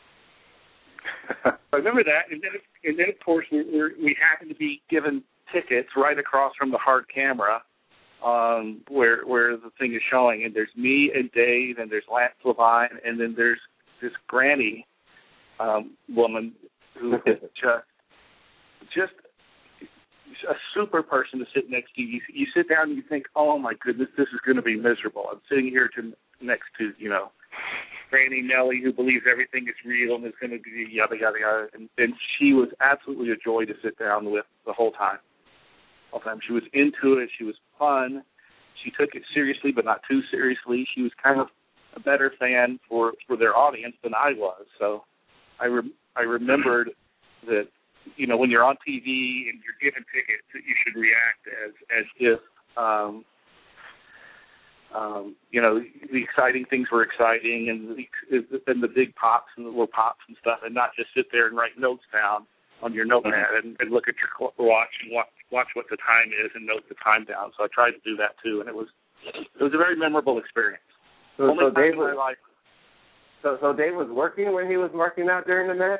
I remember that, and then of course we happened to be given tickets right across from the hard camera, where the thing is showing, and there's me and Dave, and there's Lance Levine, and then there's this granny woman who is just a super person to sit next to you. You sit down and you think, oh my goodness, this is going to be miserable. I'm sitting here next to Granny Nellie, who believes everything is real and is going to be yada, yada, yada. And she was absolutely a joy to sit down with the whole time. She was into it. She was fun. She took it seriously, but not too seriously. She was kind of a better fan for their audience than I was. So I remembered that, when you're on TV and you're given tickets, that you should react as if the exciting things were exciting, and the big pops and the little pops and stuff, and not just sit there and write notes down on your notepad and look at your watch and watch what the time is and note the time down. So I tried to do that too, and it was a very memorable experience. So Dave was working when he was marking out during the match?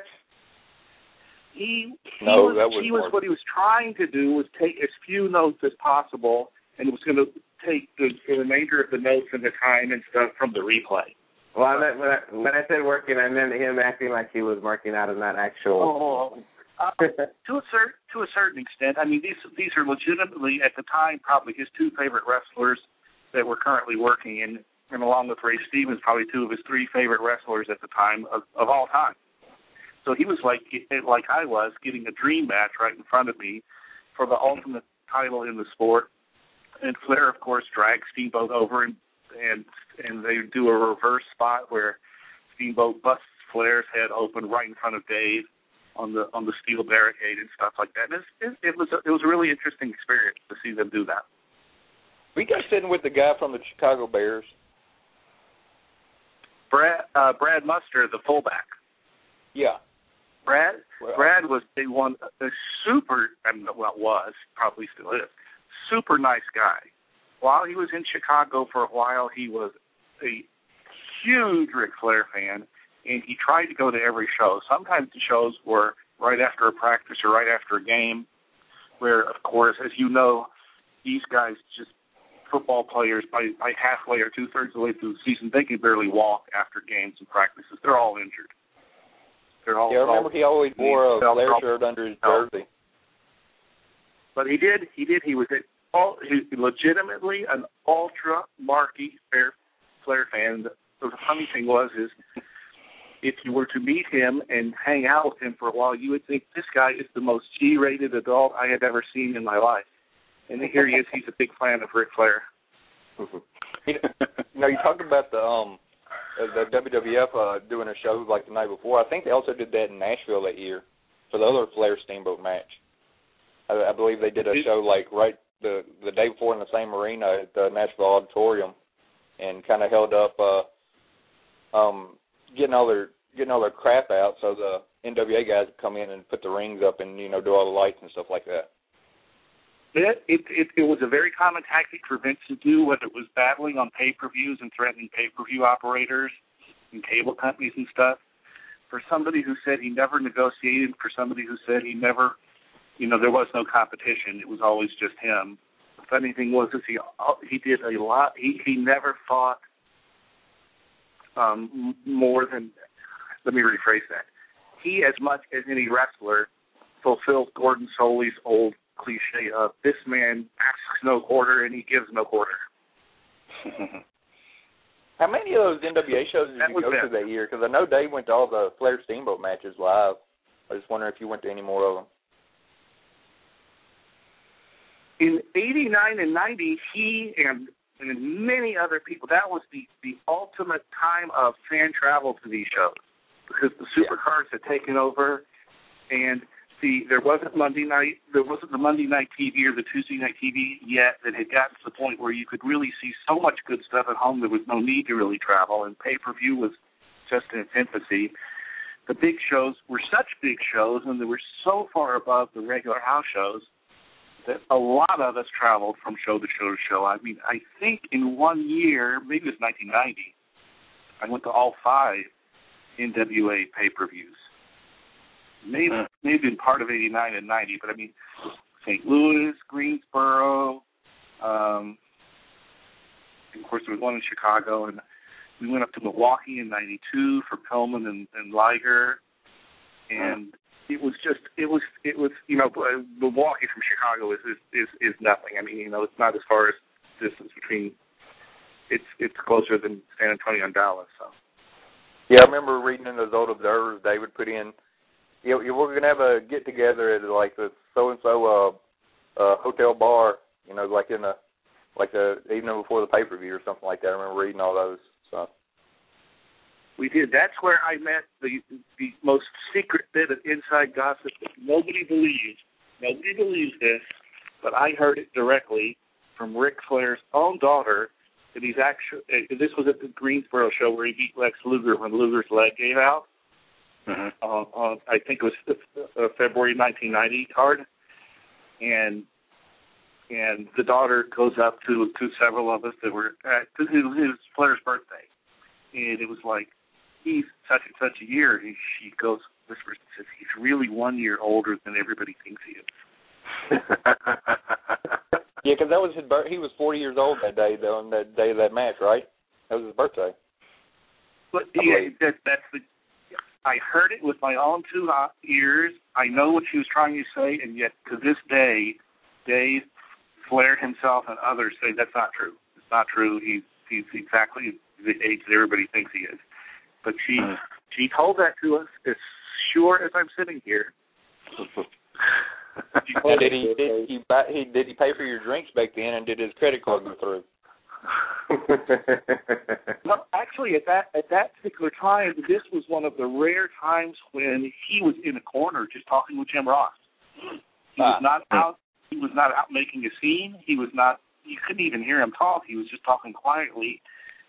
What he was trying to do was take as few notes as possible, and it was going to take the remainder of the notes and the time and stuff from the replay. Well, I meant, when I said working, I meant him acting like he was marking out and not actual. To a certain extent. I mean, these are legitimately, at the time, probably his 2 favorite wrestlers that were currently working, and along with Ray Stevens, probably 2 of his 3 favorite wrestlers at the time of all time. So he was like I was, getting a dream match right in front of me for the ultimate title in the sport. And Flair, of course, drags Steamboat over, and they do a reverse spot where Steamboat busts Flair's head open right in front of Dave on the steel barricade and stuff like that. And it was a really interesting experience to see them do that. Were you guys sitting with the guy from the Chicago Bears? Brad Muster, the fullback. Yeah. Brad was a super, probably still is, super nice guy. while he was in Chicago for a while, he was a huge Ric Flair fan, and he tried to go to every show. Sometimes the shows were right after a practice or right after a game, where, of course, as you know, these guys, just football players, by halfway or two-thirds of the way through the season, they can barely walk after games and practices. They're all injured. I remember he always wore a Flair shirt under his jersey. But he did. He was legitimately an ultra marquee Flair fan. The funny thing was if you were to meet him and hang out with him for a while, you would think this guy is the most G-rated adult I had ever seen in my life. And here he is. He's a big fan of Ric Flair. You talked about the WWF doing a show like the night before. I think they also did that in Nashville that year for the other Flair Steamboat match. I believe they did a show like right the day before in the same arena at the Nashville Auditorium, and kind of held up getting all their crap out so the NWA guys would come in and put the rings up and do all the lights and stuff like that. It was a very common tactic for Vince to do, whether it was battling on pay-per-views and threatening pay-per-view operators and cable companies and stuff. For somebody who said he never negotiated, for somebody who said he never, there was no competition, it was always just him. The funny thing was he did a lot. He never fought more than, let me rephrase that. He, as much as any wrestler, fulfilled Gordon Soley's old cliche of this man asks no quarter and he gives no quarter. How many of those NWA shows did you go to that year? Because I know Dave went to all the Flair Steamboat matches live. I just wonder if you went to any more of them. In 89 and 90, he and many other people, that was the ultimate time of fan travel to these shows, because the supercars had taken over, and there wasn't the Monday night TV or the Tuesday night TV yet that had gotten to the point where you could really see so much good stuff at home there was no need to really travel, and pay-per-view was just in its infancy. The big shows were such big shows, and they were so far above the regular house shows that a lot of us traveled from show to show to show. I mean, I think in 1 year, maybe it was 1990, I went to all 5 NWA pay-per-views. Maybe in part of 89 and 90, but I mean, St. Louis, Greensboro, of course there was one in Chicago, and we went up to Milwaukee in 92 for Pillman and Liger, and it was Milwaukee from Chicago is nothing. I mean, it's not as far as distance between. It's closer than San Antonio and Dallas. So. Yeah, I remember reading in those old observers they would put in. We're going to have a get-together at, like, the so-and-so hotel bar, like in the evening before the pay-per-view or something like that. I remember reading all those. So. We did. That's where I met the most secret bit of inside gossip that nobody believes. Nobody believes this, but I heard it directly from Ric Flair's own daughter that he's actually, this was at the Greensboro show where he beat Lex Luger when Luger's leg gave out. Mm-hmm. I think it was February 1990 card, and the daughter goes up to several of us that were at his Flair's birthday, and it was like, he's such and such a year. She goes, whispers, and says, he's really 1 year older than everybody thinks he is. Yeah, because that was his he was 40 years old that day, though, on that day of that match, right? That was his birthday. But yeah, that's the. I heard it with my own 2 ears. I know what she was trying to say, and yet to this day, Dave, Flair himself, and others say that's not true. It's not true. He's exactly the age that everybody thinks he is. But she told that to us as sure as I'm sitting here. Did he pay for your drinks back then, and did his credit card go through? No, actually, at that particular time, this was one of the rare times when he was in a corner just talking with Jim Ross. He was not out. He was not out making a scene. He was not. You couldn't even hear him talk. He was just talking quietly.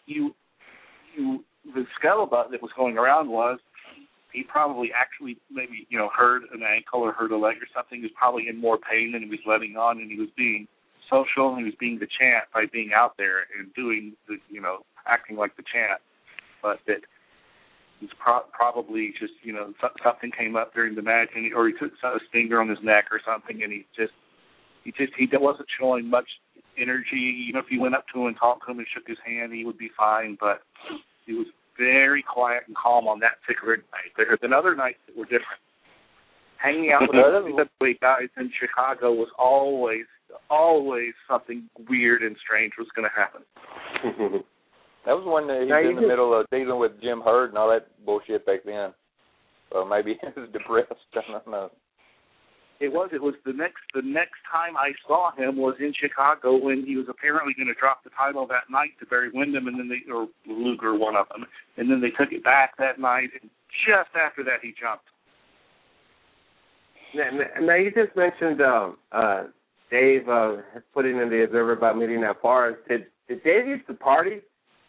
The scuttlebutt that was going around was he probably actually hurt an ankle or hurt a leg or something. He was probably in more pain than he was letting on, and he was being social, and he was being the champ by being out there and doing the, acting like the champ. But that he's probably just, something came up during the match, or he took a stinger on his neck or something, and he wasn't showing much energy. If you went up to him and talked to him and shook his hand, he would be fine. But he was very quiet and calm on that particular night. There have been other nights that were different. Hanging out with the guys in Chicago was always something weird and strange was going to happen. That was when he was in the middle of dealing with Jim Herd and all that bullshit back then. Or maybe he was depressed. I don't know. It was the next time I saw him was in Chicago when he was apparently going to drop the title that night to Barry Windham, and then or Luger, one of them, and then they took it back that night, and just after that he jumped. Now you just mentioned Dave putting in the Observer about meeting at bars. Did Dave used to party?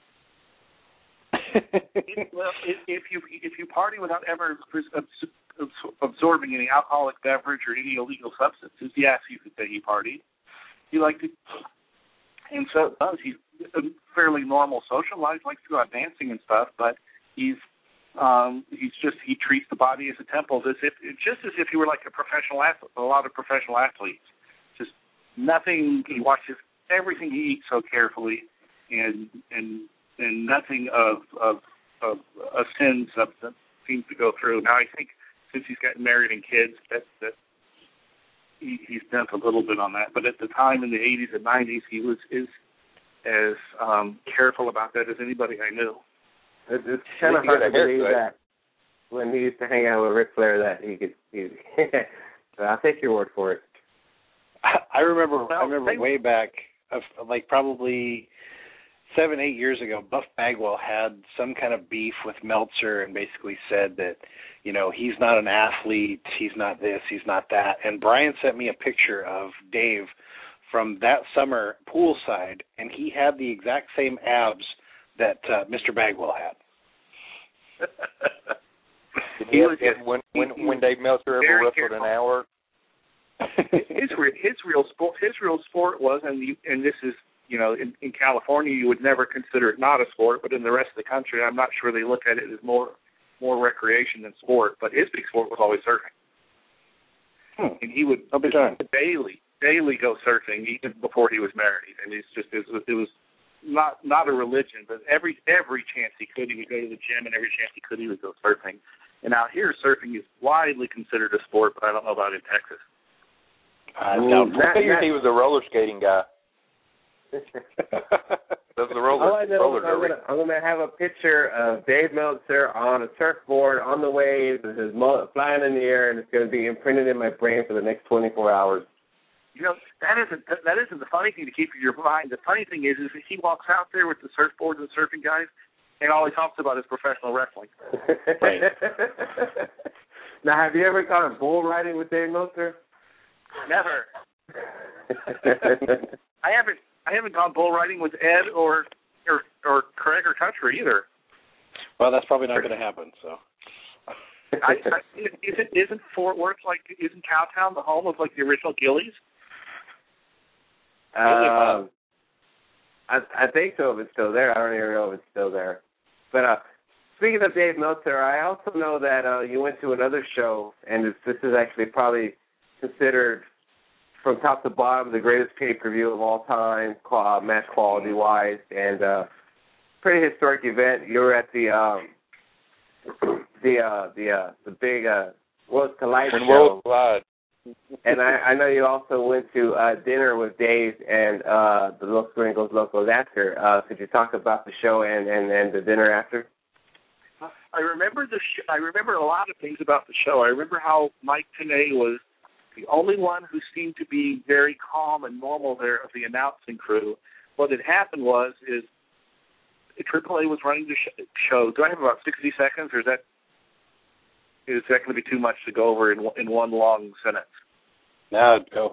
Well, if you party without ever absorbing any alcoholic beverage or any illegal substances, yes, you could say he partied. He liked to, and so does. He's a fairly normal social life, likes to go out dancing and stuff, but he treats the body as a temple, just as if he were like a professional athlete. A lot of professional athletes, just nothing. He watches everything he eats so carefully, and nothing of a sin substance seems to go through. Now I think since he's gotten married and kids, that he's done a little bit on that. But at the time in the 80s and 90s, he was as careful about that as anybody I knew. It's kind of hard to believe that when he used to hang out with Ric Flair that he could. So I'll take your word for it. I remember way back, like probably 7-8 years ago, Buff Bagwell had some kind of beef with Meltzer and basically said that, he's not an athlete, he's not this, he's not that. And Brian sent me a picture of Dave from that summer poolside, and he had the exact same abs that Mr. Bagwell had. When Dave Meltzer ever wrestled an hour? his real sport was, and this is, in California you would never consider it not a sport, but in the rest of the country I'm not sure they look at it as more recreation than sport. But his big sport was always surfing, and he would daily go surfing even before he was married. And it was not a religion, but every chance he could, he would go to the gym, and every chance he could, he would go surfing. And out here, surfing is widely considered a sport, but I don't know about in Texas. I figured he was a roller skating guy. That's the roller derby. I'm going to have a picture of Dave Meltzer on a surfboard on the waves with his mullet flying in the air, and it's going to be imprinted in my brain for the next 24 hours. That isn't the funny thing to keep in your mind. The funny thing is that he walks out there with the surfboards and surfing guys, and all he talks about is professional wrestling. Right. Now, have you ever gone bull riding with Dave Meltzer? Never. I haven't gone bull riding with Ed or Craig or Toucher either. Well, that's probably not going to happen. So. Isn't Fort Worth isn't Cowtown the home of the original Gillies? I think so. If it's still there, I don't even know if it's still there. But speaking of Dave Meltzer, I also know that you went to another show, and this is actually probably considered from top to bottom the greatest pay-per-view of all time, match quality-wise, and pretty historic event. You were at the big World Collide show. World Collide. And I know you also went to dinner with Dave and the Los Gringos Locos after. Could you talk about the show and the dinner after? I remember I remember a lot of things about the show. I remember how Mike Tenay was the only one who seemed to be very calm and normal there of the announcing crew. What had happened is AAA was running the show. Do I have about 60 seconds, or is that going to be too much to go over in one long sentence? No, go.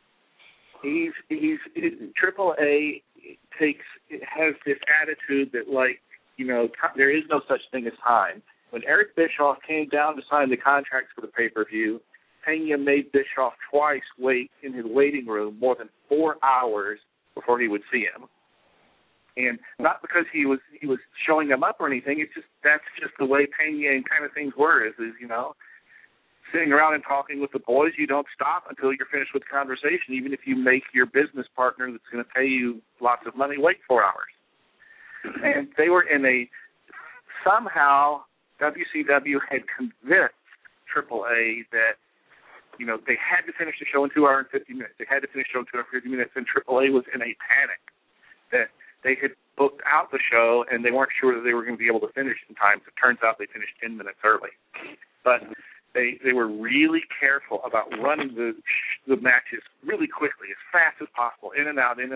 AAA has this attitude that there is no such thing as time. When Eric Bischoff came down to sign the contracts for the pay-per-view, Pena made Bischoff twice wait in his waiting room more than 4 hours before he would see him. And not because he was showing them up or anything. It's just that's just the way Pena and kind of things were. Is sitting around and talking with the boys. You don't stop until you're finished with the conversation, even if you make your business partner that's going to pay you lots of money wait 4 hours. And they were somehow WCW had convinced AAA that they had to finish the show in 2 hours and 50 minutes. They had to finish the show in 2 hours and 50 minutes, and AAA was in a panic that they had booked out the show and they weren't sure that they were going to be able to finish in time. So it turns out they finished 10 minutes early. But they were really careful about running the matches really quickly, as fast as possible, in and out, and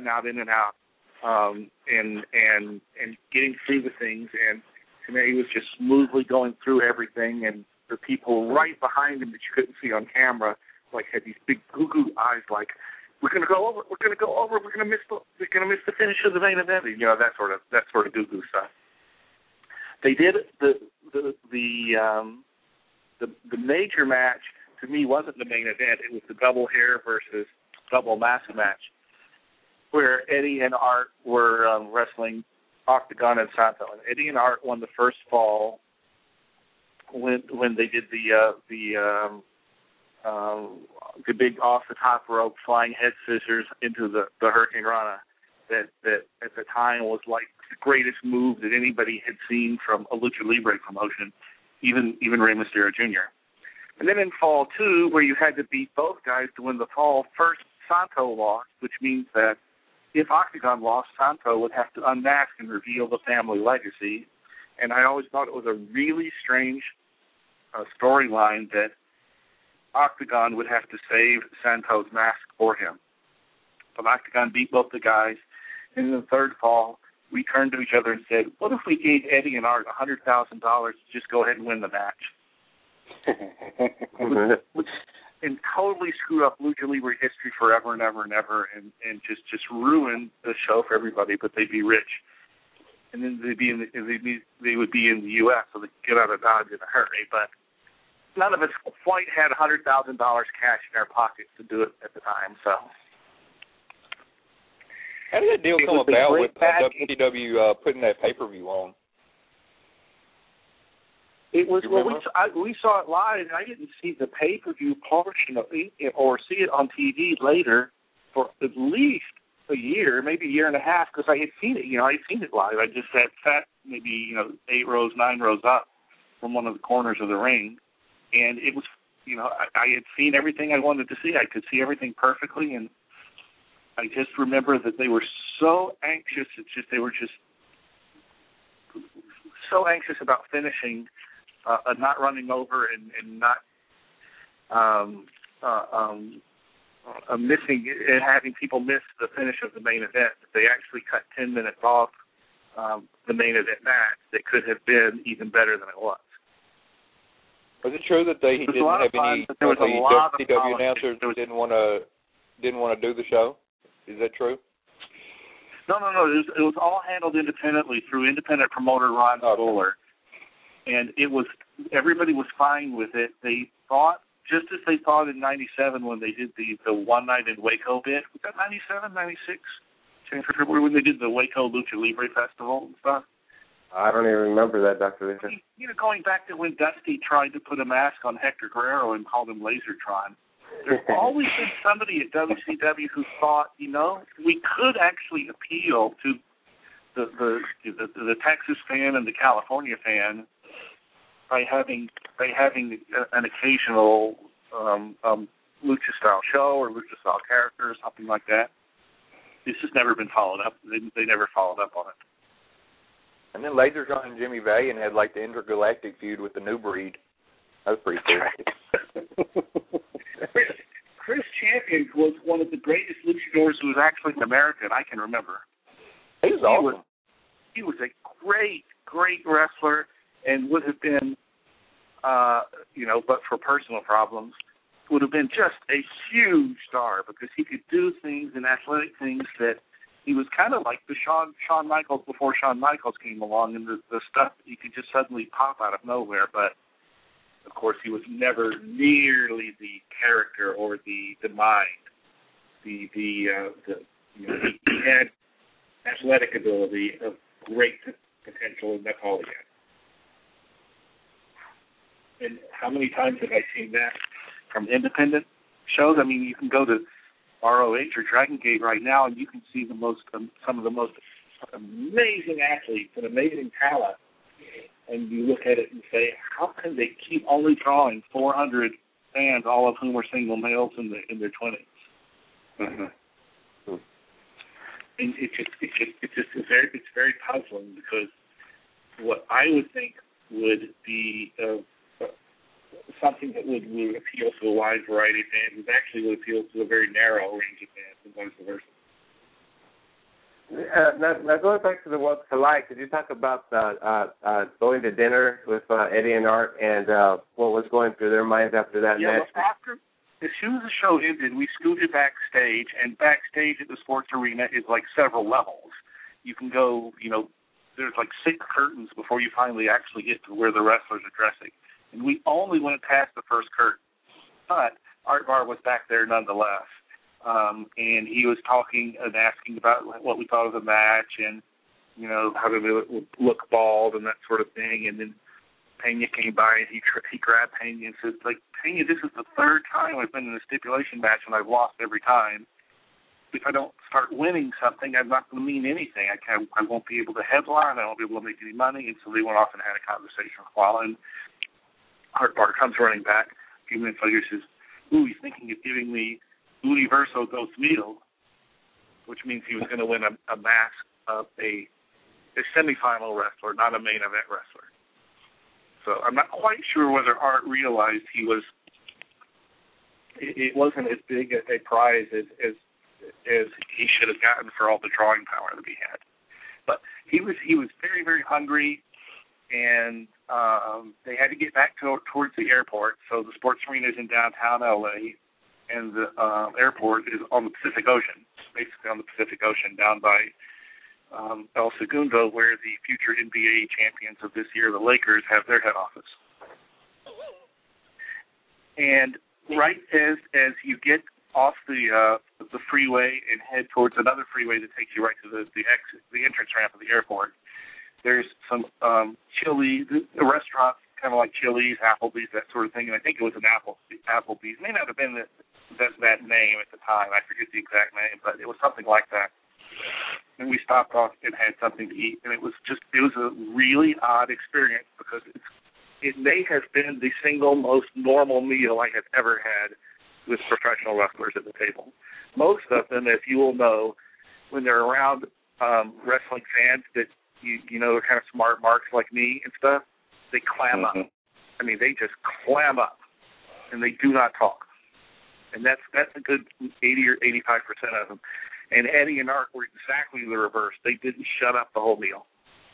getting through the things. And he was just smoothly going through everything, and the people right behind him that you couldn't see on camera had these big goo eyes, like, we're going to go over, we're going to miss the finish of the main event, that sort of goo stuff. They did the major match to me wasn't the main event. It was the double hair versus double mask match, where Eddie and Art were wrestling Octagon and Santo. And Eddie and Art won the first fall when they did the big off the top rope flying head scissors into the Hurricane Rana. That at the time was like the greatest move that anybody had seen from a Lucha Libre promotion. Even Rey Mysterio Jr. And then in fall 2, where you had to beat both guys to win the fall, first Santo lost, which means that if Octagon lost, Santo would have to unmask and reveal the family legacy. And I always thought it was a really strange storyline that Octagon would have to save Santo's mask for him. But Octagon beat both the guys. And in the third fall, we turned to each other and said, what if we gave Eddie and Art $100,000 to just go ahead and win the match? And totally screw up Lucha Libre history forever and ever and ever, and just ruin the show for everybody, but they'd be rich. And then they would be in the U.S., so they could get out of Dodge in a hurry. But none of us quite had $100,000 cash in our pockets to do it at the time, so... How did that deal come about with WCW putting that pay-per-view on? It was we saw it live, and I didn't see the pay-per-view portion of it or see it on TV later for at least a year, maybe a year and a half, because I had seen it. I had seen it live. I just sat maybe 8 rows, 9 rows up from one of the corners of the ring, and it was I had seen everything I wanted to see. I could see everything perfectly, and I just remember that they were so anxious. They were just so anxious about finishing, not running over and not missing and having people miss the finish of the main event. They actually cut 10 minutes off the main event match that could have been even better than it was. Was it true that they didn't have any WCW announcers who didn't want to do the show? Is that true? No. It was all handled independently through independent promoter Ron Fuller, and everybody was fine with it. They thought, just as they thought in '97 when they did the one night in Waco bit. Was that '97, '96? When they did the Waco Lucha Libre Festival and stuff. I don't even remember that, Dr. Lisa. Going back to when Dusty tried to put a mask on Hector Guerrero and called him Lasertron. There's always been somebody at WCW who thought, we could actually appeal to the Texas fan and the California fan by having an occasional lucha style show or lucha style character or something like that. It's just never been followed up. They never followed up on it. And then Lasertron and Jimmy Valiant had like the intergalactic feud with the New Breed. That was pretty cool. Chris Champion was one of the greatest luchadors who was actually an American I can remember. He was awesome. He was a great wrestler and would have been, but for personal problems, would have been just a huge star because he could do things and athletic things that he was kind of like the Shawn Michaels before Shawn Michaels came along and the stuff that he could just suddenly pop out of nowhere. But, of course, course, he was never nearly the character or the mind. He had athletic ability of great potential, and that's all he had. And how many times have I seen that from independent shows? I mean, you can go to ROH or Dragon Gate right now, and you can see some of the most amazing athletes and amazing talent. And you look at it and say, how can they keep only drawing 400 fans, all of whom are single males in their 20s? Mm-hmm. And it's very puzzling, because what I would think would be something that would appeal to a wide variety of fans is actually would appeal to a very narrow range of fans, and vice versa. Now going back to the What's to Like, could you talk about going to dinner with Eddie and Art and what was going through their minds after that match? Well, as soon as the show ended, we scooted backstage, and backstage at the sports arena is like several levels. You can go, there's like 6 curtains before you finally actually get to where the wrestlers are dressing. And we only went past the first curtain. But Art Barr was back there nonetheless. And he was talking and asking about what we thought of the match and, how did it look bald and that sort of thing. And then Pena came by and he grabbed Pena and said, Pena, this is the 3rd time I've been in a stipulation match and I've lost every time. If I don't start winning something, I'm not going to mean anything. I won't be able to headline. I won't be able to make any money. And so they went off and had a conversation for a while. And Art Barr comes running back a few minutes later and says, he's thinking of giving me Universo Dos Mil, which means he was going to win a mask of a semifinal wrestler, not a main event wrestler. So I'm not quite sure whether Art realized it wasn't as big a prize as he should have gotten for all the drawing power that he had. But he was very, very hungry, and they had to get back towards the airport. So the sports arena is in downtown LA, and the airport is on the Pacific Ocean, basically on the Pacific Ocean, down by El Segundo, where the future NBA champions of this year, the Lakers, have their head office. And right as you get off the freeway and head towards another freeway that takes you right to the entrance ramp of the airport, there's some Chili's, a restaurant kind of like Chili's, Applebee's, that sort of thing. And I think it was an Applebee's. It may not have been that name at the time. I forget the exact name, but it was something like that. And we stopped off and had something to eat, and it was a really odd experience, because it may have been the single most normal meal I have ever had with professional wrestlers at the table. Most of them, as you will know, when they're around wrestling fans that are kind of smart marks like me and stuff, they clam up. I mean, they just clam up, and they do not talk. And that's a good 80 or 85% of them. And Eddie and Art were exactly the reverse. They didn't shut up the whole meal.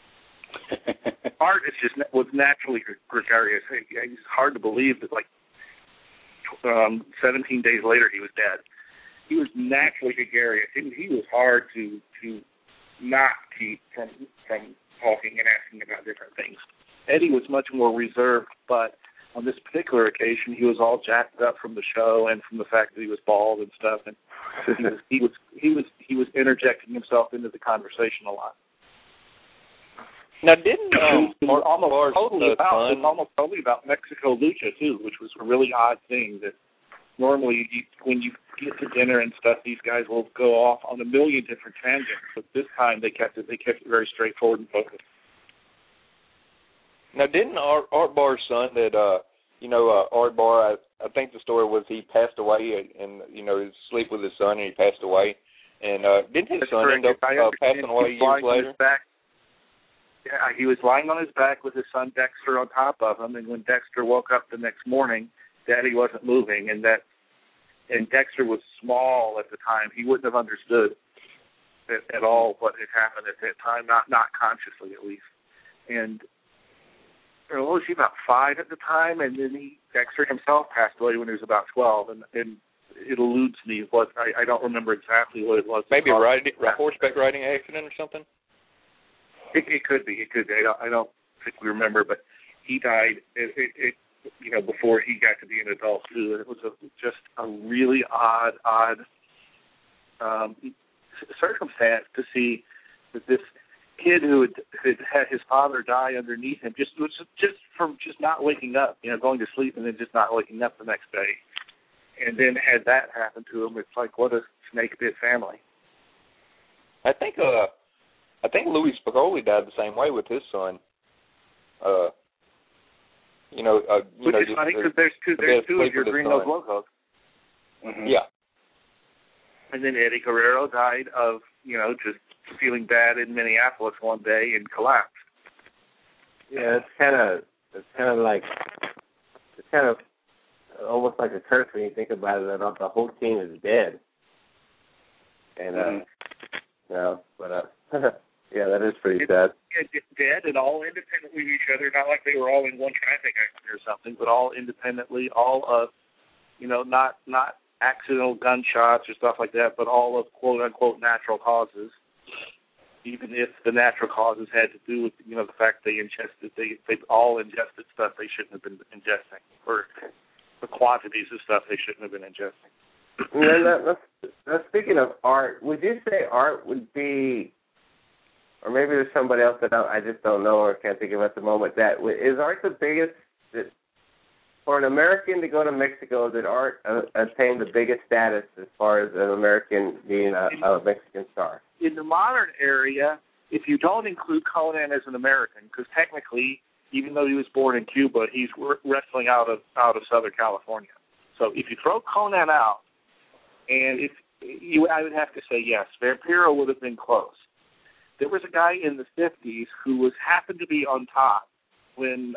Art was naturally gregarious. It's hard to believe that 17 days later he was dead. He was naturally gregarious. He was hard to not keep from talking and asking about different things. Eddie was much more reserved, but on this particular occasion, he was all jacked up from the show and from the fact that he was bald and stuff, and he was interjecting himself into the conversation a lot. Now, didn't almost totally about Mexico Lucha too, which was a really odd thing. That normally when you get to dinner and stuff, these guys will go off on a million different tangents, but this time they kept it very straightforward and focused. Now, didn't Art Barr's son Art Barr, I think the story was he passed away and, he sleep with his son and he passed away. And didn't his son end up passing away years later? Yeah, he was lying on his back with his son Dexter on top of him, and when Dexter woke up the next morning, Daddy wasn't moving, and Dexter was small at the time. He wouldn't have understood at all what had happened at that time, not consciously at least. And was he about 5 at the time, and then Dexter himself passed away when he was about 12, and it eludes me what I don't remember exactly what it was. Maybe a horseback riding accident or something. It could be. I don't think we remember, but he died. before he got to be an adult too. It was just a really odd circumstance to see that this kid who had his father die underneath him just from not waking up, going to sleep and then just not waking up the next day, and then had that happen to him. It's like, what a snake bit family. I think Louis Spicoli died the same way with his son. Which is funny because there's two of your Green Nose Locos. Mm-hmm. Yeah. And then Eddie Guerrero died of, just feeling bad in Minneapolis one day and collapsed. Yeah, it's kind of almost like a curse when you think about it. That the whole team is dead. And yeah, that is pretty sad. Dead and all independently of each other, not like they were all in one traffic accident or something, but all independently, all of, not accidental gunshots or stuff like that, but all of quote-unquote natural causes, even if the natural causes had to do with, the fact they all ingested stuff they shouldn't have been ingesting, or the quantities of stuff they shouldn't have been ingesting. Now, speaking of art, would you say art would be, or maybe there's somebody else that I just don't know or can't think of at the moment, that is art the biggest, for an American to go to Mexico, did art attain the biggest status as far as an American being a Mexican star? In the modern area, if you don't include Conan as an American, because technically, even though he was born in Cuba, he's wrestling out of Southern California. So if you throw Conan out, and I would have to say yes, Vampiro would have been close. There was a guy in the 50s who happened to be on top when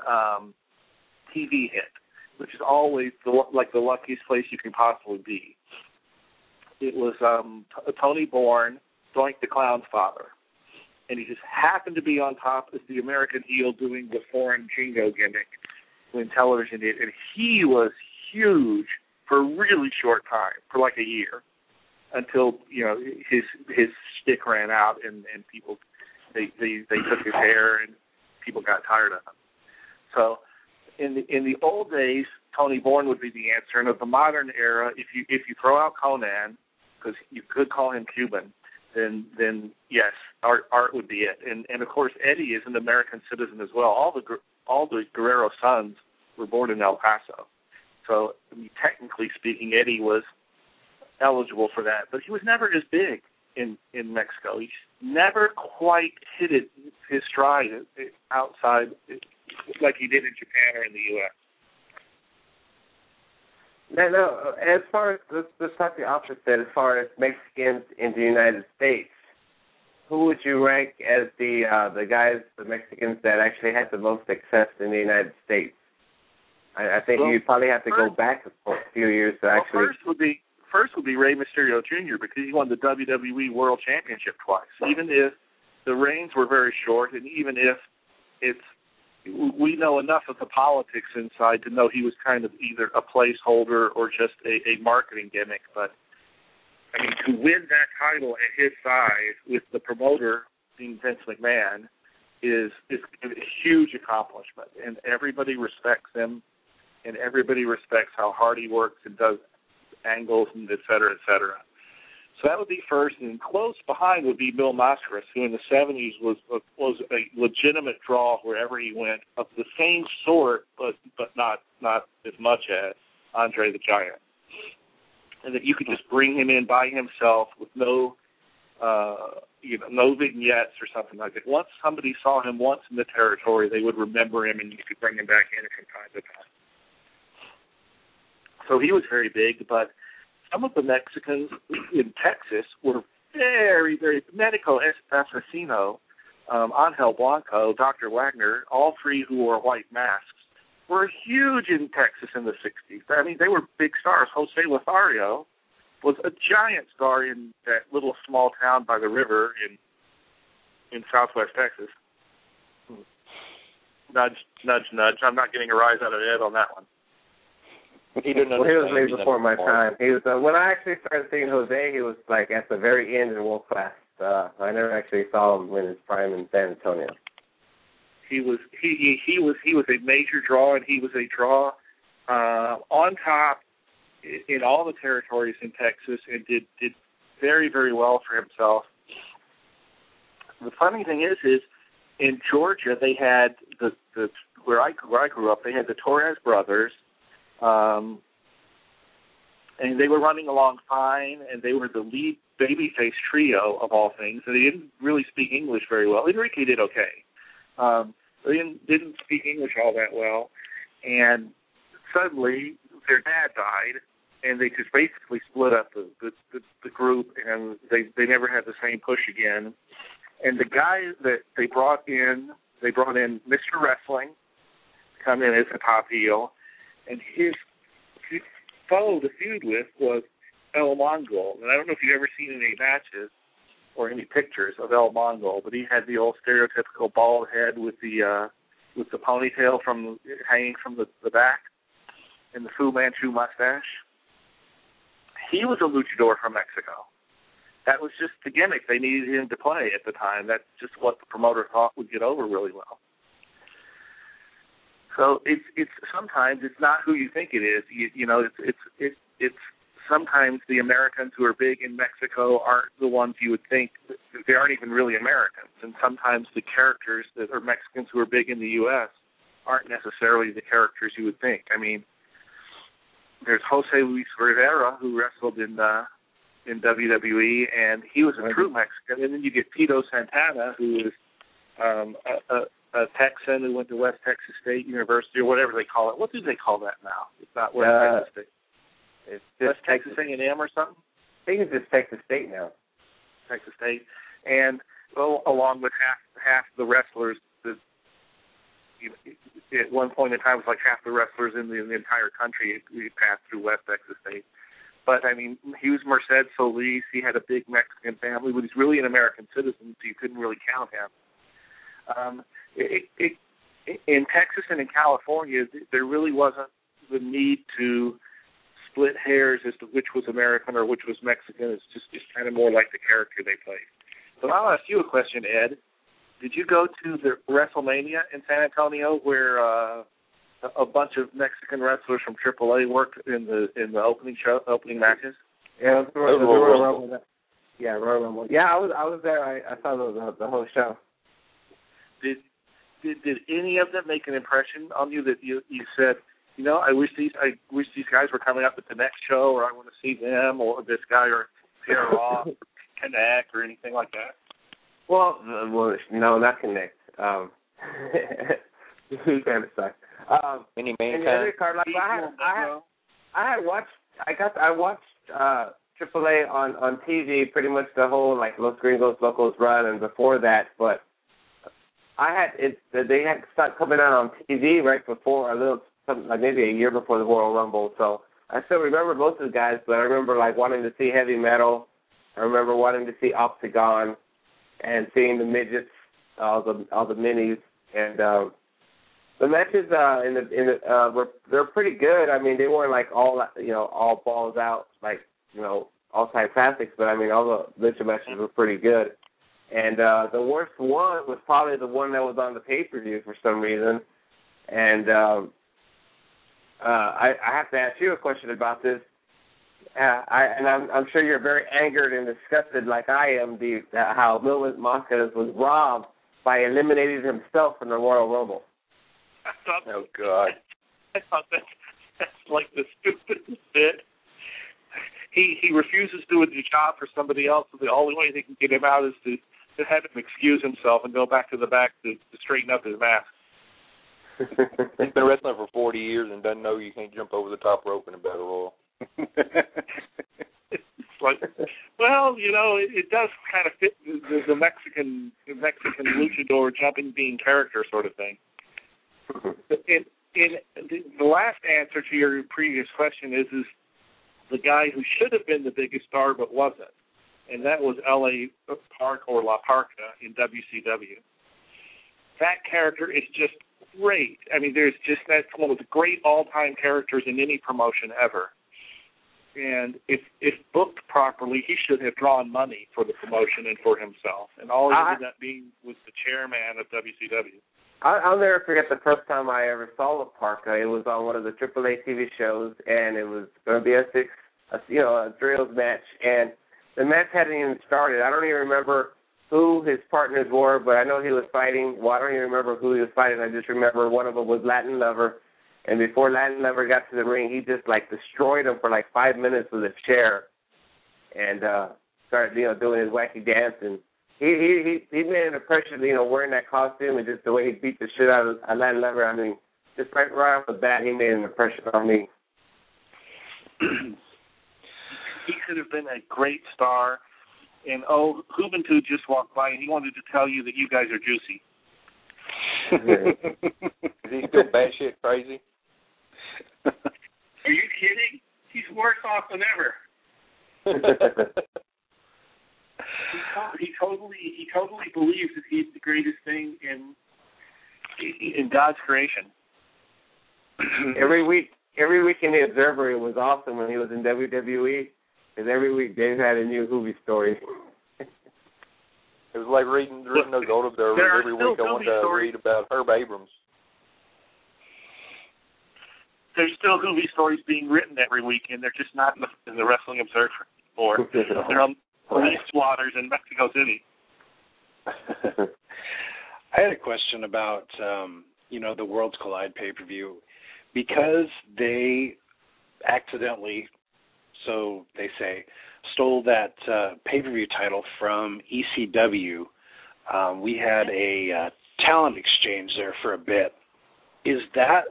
TV hit, which is always the luckiest place you can possibly be. It was Tony Bourne, Doink the Clown's father. And he just happened to be on top as the American heel doing the foreign jingo gimmick when television did. And he was huge for a really short time, for like a year, until, his stick ran out and people, they took his hair and people got tired of him. So in the old days, Tony Bourne would be the answer. And of the modern era, if you throw out Conan, because you could call him Cuban, then yes, art would be it. And of course, Eddie is an American citizen as well. All the Guerrero sons were born in El Paso. So technically speaking, Eddie was eligible for that, but he was never as big in Mexico. He never quite hit his stride outside like he did in Japan or in the U.S. No, as far as, let's talk the opposite, as far as Mexicans in the United States, who would you rank as the Mexicans that actually had the most success in the United States? I think you'd probably have to go back a few years to actually... First would be Rey Mysterio Jr. because he won the WWE World Championship twice. Even if the reigns were very short, and even if we know enough of the politics inside to know he was kind of either a placeholder or just a marketing gimmick. But, I mean, to win that title at his size with the promoter being Vince McMahon is a huge accomplishment. And everybody respects him, and everybody respects how hard he works and does angles and et cetera, et cetera. So that would be first, and close behind would be Mil Mascaras, who in the 70s was a legitimate draw wherever he went, of the same sort, but not as much as Andre the Giant. And that you could just bring him in by himself with no vignettes or something like that. Once somebody saw him once in the territory, they would remember him, and you could bring him back in from time to time. So he was very big, but some of the Mexicans in Texas were very, very... Medico Asesino, Angel Blanco, Dr. Wagner, all three who wore white masks, were huge in Texas in the 60s. I mean, they were big stars. Jose Lothario was a giant star in that little small town by the river in southwest Texas. Nudge, nudge, nudge. I'm not getting a rise out of Ed on that one. He didn't he was way before my time. He was when I actually started seeing Jose, he was like at the very end in world class. I never actually saw him in his prime in San Antonio. He was a major draw, and he was a draw on top in all the territories in Texas, and did very, very well for himself. The funny thing is in Georgia they had the where I grew up, they had the Torres brothers, and they were running along fine, and they were the lead babyface trio of all things. And they didn't really speak English very well. Enrique did okay. They didn't speak English all that well, and suddenly their dad died, and they just basically split up the group, and they never had the same push again. And the guy that they brought in Mr. Wrestling, come in as a top heel, and his fellow to feud with was El Mongol. And I don't know if you've ever seen any matches or any pictures of El Mongol, but he had the old stereotypical bald head with the ponytail hanging from the back, and the Fu Manchu mustache. He was a luchador from Mexico. That was just the gimmick they needed him to play at the time. That's just what the promoter thought would get over really well. So it's sometimes it's not who you think it is. It's sometimes the Americans who are big in Mexico aren't the ones you would think. They aren't even really Americans. And sometimes the characters that are Mexicans who are big in the U.S. aren't necessarily the characters you would think. I mean, there's Jose Luis Rivera, who wrestled in WWE, and he was a true Mexican. And then you get Tito Santana, who is a Texan who went to West Texas State University, or whatever they call it. What do they call that now? It's not West Texas State. It's West Texas A&M or something? I think it's just Texas State now. Texas State. And along with half the wrestlers, at one point in time, it was like half the wrestlers in the entire country passed through West Texas State. But, I mean, he was Merced Solis. He had a big Mexican family, but he's really an American citizen, so you couldn't really count him. In Texas and in California, there really wasn't the need to split hairs as to which was American or which was Mexican. It's just kind of more like the character they played. So I'll ask you a question, Ed. Did you go to the WrestleMania in San Antonio where a bunch of Mexican wrestlers from AAA worked in the opening matches? Yeah, Royal Rumble. Yeah, Royal Rumble. Yeah, I was there. I saw the whole show. Did any of them make an impression on you that you said, I wish these guys were coming up at the next show, or I want to see them, or this guy, or Pierre Ross, or Connect, or anything like that? Well, no, not Connect. He kind of sucked. Mini I watched AAA on TV pretty much the whole Los Gringos Locos run, and before that, but they had stopped coming out on TV right before maybe a year before the Royal Rumble. So I still remember most of the guys, but I remember wanting to see Heavy Metal. I remember wanting to see Octagon, and seeing the midgets, all the minis, and the matches they're pretty good. I mean, they weren't all balls out all fantastics, but I mean all the lucha matches were pretty good. And the worst one was probably the one that was on the pay-per-view for some reason. And I have to ask you a question about this. I'm sure you're very angered and disgusted, like I am, how Mil Máscaras was robbed by eliminating himself in the Royal Rumble. Oh, God. I thought that's like the stupidest bit. He refuses to do the job for somebody else, so the only way they can get him out is to have him excuse himself and go back to the back to straighten up his mask. He's been wrestling for 40 years and doesn't know you can't jump over the top rope in a battle royal. It's like, well, it does kind of fit the Mexican luchador jumping bean character sort of thing. In the last answer to your previous question is the guy who should have been the biggest star but wasn't, and that was L.A. Park or La Parca in WCW. That character is just great. I mean, that's one of the great all-time characters in any promotion ever. And if booked properly, he should have drawn money for the promotion and for himself. And all he ended up being was the chairman of WCW. I'll never forget the first time I ever saw La Parka. It was on one of the AAA TV shows, and it was going to be a drills match, and the match hadn't even started. I don't even remember who his partners were, but I know he was fighting. Well, I don't even remember who he was fighting. I just remember one of them was Latin Lover, and before Latin Lover got to the ring, he just destroyed him for 5 minutes with a chair, and started doing his wacky dance. And he made an impression, wearing that costume and just the way he beat the shit out of Latin Lover. I mean, just right off the bat, he made an impression on me. He could have been a great star. And, Juventud just walked by, and he wanted to tell you that you guys are juicy. Is he still batshit crazy? Are you kidding? He's worse off than ever. He totally believes that he's the greatest thing in God's creation. Every week in the Observer, it was awesome when he was in WWE, because every week Dave had a new Hoovy story. It was like reading those old Observers every week. I wanted to read about Herb Abrams. There's still Hoovy stories being written every week, and they're just not in the Wrestling Observer. Or they're on police swatters in Mexico City. I had a question about, the Worlds Collide pay-per-view. Because they accidentally, so they say, stole that pay-per-view title from ECW, we had a talent exchange there for a bit. Is that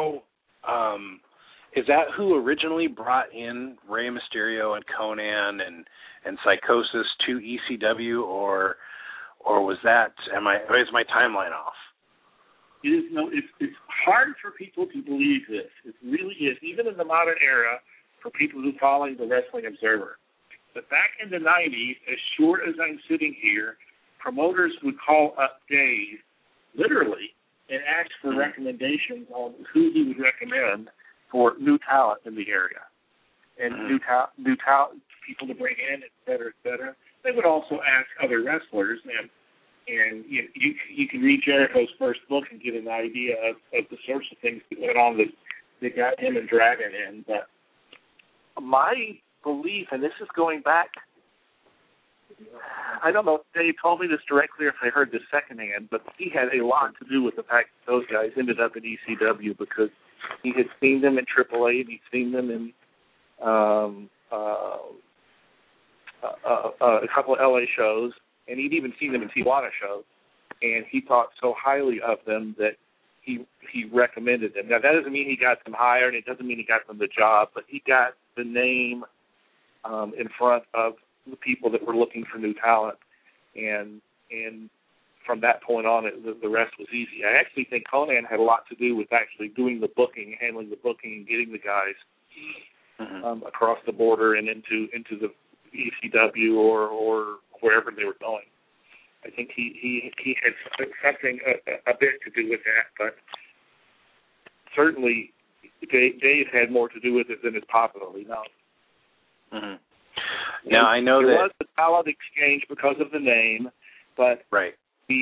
who originally brought in Rey Mysterio and Conan and Psychosis to ECW, or was is my timeline off? It's hard for people to believe this. It really is, even in the modern era, for people who follow the Wrestling Observer. But back in the 90s, as short as I'm sitting here, promoters would call up Dave, literally, and ask for recommendations on who he would recommend for new talent in the area. And new talent, people to bring in, et cetera, et cetera. They would also ask other wrestlers, and you can read Jericho's first book and get an idea of the sorts of things that went on that got him and Dragon in. But my belief, and this is going back, I don't know if Dave told me this directly or if I heard this secondhand, but he had a lot to do with the fact that those guys ended up in ECW because he had seen them in AAA and he'd seen them in a couple of LA shows, and he'd even seen them in Tijuana shows, and he thought so highly of them that he recommended them. Now, that doesn't mean he got them hired, it doesn't mean he got them the job, but he got the name in front of the people that were looking for new talent, and from that point on, the rest was easy. I actually think Conan had a lot to do with actually doing the booking, handling the booking, and getting the guys across the border and into the ECW or wherever they were going. I think he had something a bit to do with that, but certainly Dave had more to do with it than is popularly known. Mm-hmm. Now I know there was a talent exchange because of the name, but right.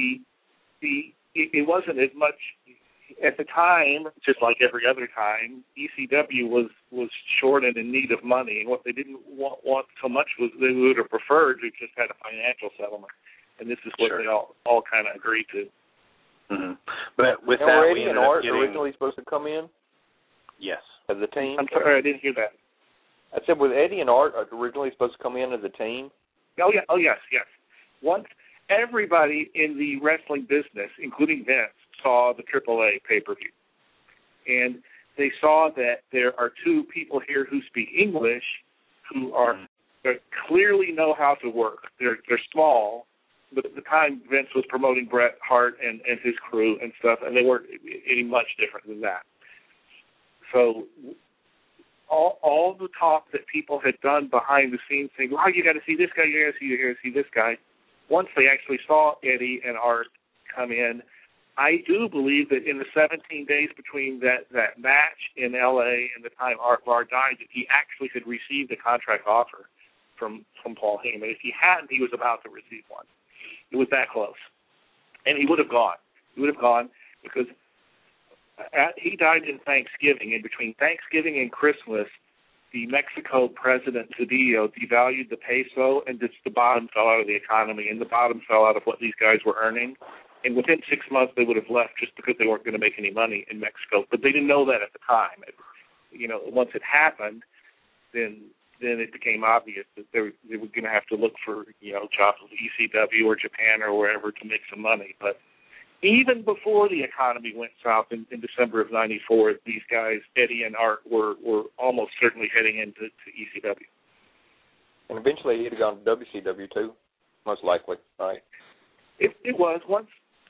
It wasn't as much at the time. Just like every other time, ECW was short and in need of money, and what they didn't want so much was they would have preferred to just had a financial settlement, and this is what they all kind of agreed to. Mm-hmm. But with that, were Eddie and Art originally supposed to come in? Yes, as a team. I'm sorry, I didn't hear that. I said, was Eddie and Art originally supposed to come in as a team? Oh yes. Once everybody in the wrestling business, including Vince, saw the AAA pay-per-view, and they saw that there are two people here who speak English, who clearly know how to work. They're small, but at the time Vince was promoting Bret Hart and his crew and stuff, and they weren't any much different than that. So all the talk that people had done behind the scenes, saying, "Oh, you got to see this guy, you got to see this guy." Once they actually saw Eddie and Art come in, I do believe that in the 17 days between that match in L.A. and the time Art Barr died, that he actually had received a contract offer from Paul Heyman. If he hadn't, he was about to receive one. It was that close. And he would have gone. because he died in Thanksgiving. In between Thanksgiving and Christmas, the Mexico president Zedillo devalued the peso, and just the bottom fell out of the economy, and the bottom fell out of what these guys were earning. And within 6 months, they would have left just because they weren't going to make any money in Mexico. But they didn't know that at the time. Once it happened, then it became obvious that they were going to have to look for, jobs with ECW or Japan or wherever to make some money. But even before the economy went south in December of '94, these guys, Eddie and Art, were almost certainly heading into ECW. And eventually he'd have gone to WCW too, most likely, right? It was once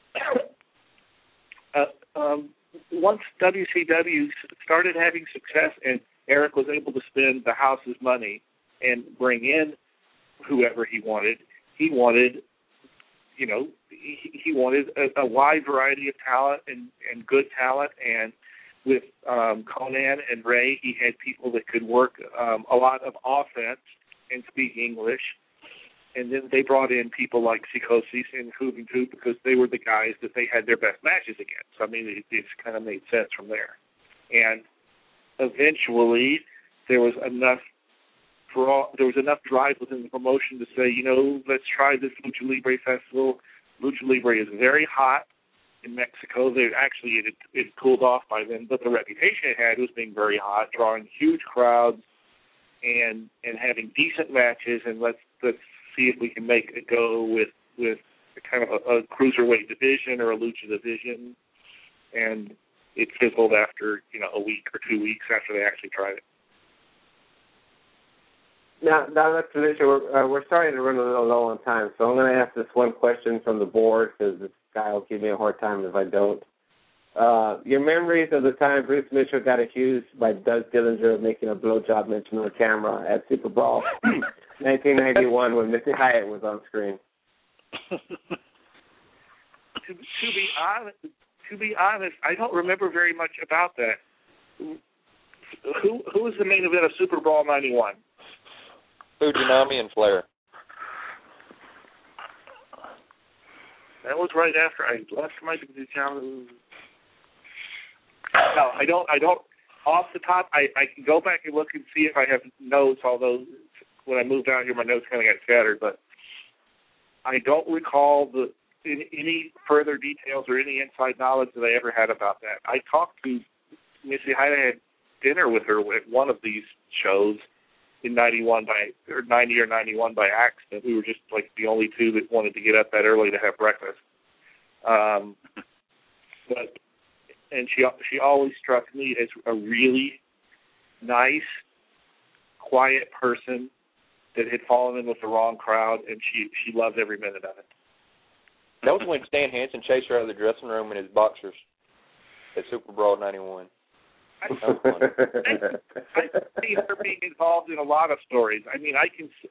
WCW started having success and Eric was able to spend the house's money and bring in whoever he wanted. He wanted a wide variety of talent and good talent. And with Conan and Ray, he had people that could work a lot of offense and speak English. And then they brought in people like Psicosis and Juventud because they were the guys that they had their best matches against. I mean, it kind of made sense from there. And eventually, there was enough drive within the promotion to say, let's try this Lucha Libre festival. Lucha Libre is very hot in Mexico. It cooled off by then, but the reputation it had was being very hot, drawing huge crowds and having decent matches. And let's see if we can make it go with kind of a cruiserweight division or a lucha division. And it fizzled after, a week or 2 weeks after they actually tried it. Now let's finish. We're starting to run a little low on time, so I'm going to ask this one question from the board because this guy will give me a hard time if I don't. Your memories of the time Bruce Mitchell got accused by Doug Dillinger of making a blowjob mention on camera at Super Brawl 1991 when Missy Hyatt was on screen. To be honest, I don't remember very much about that. Who was the main event of Super Brawl 91? Fujinami and Flair. That was right after I left my channel. No, I don't. Off the top, I can go back and look and see if I have notes, although when I moved out here, my notes kind of got scattered. But I don't recall any further details or any inside knowledge that I ever had about that. I talked to Missy Hyatt. I had dinner with her at one of these shows in 90 or 91 by accident. We were just like the only two that wanted to get up that early to have breakfast. And she always struck me as a really nice, quiet person that had fallen in with the wrong crowd, and she loved every minute of it. That was when Stan Hansen chased her out of the dressing room in his boxers at Super Brawl 91. I see her being involved in a lot of stories. I mean,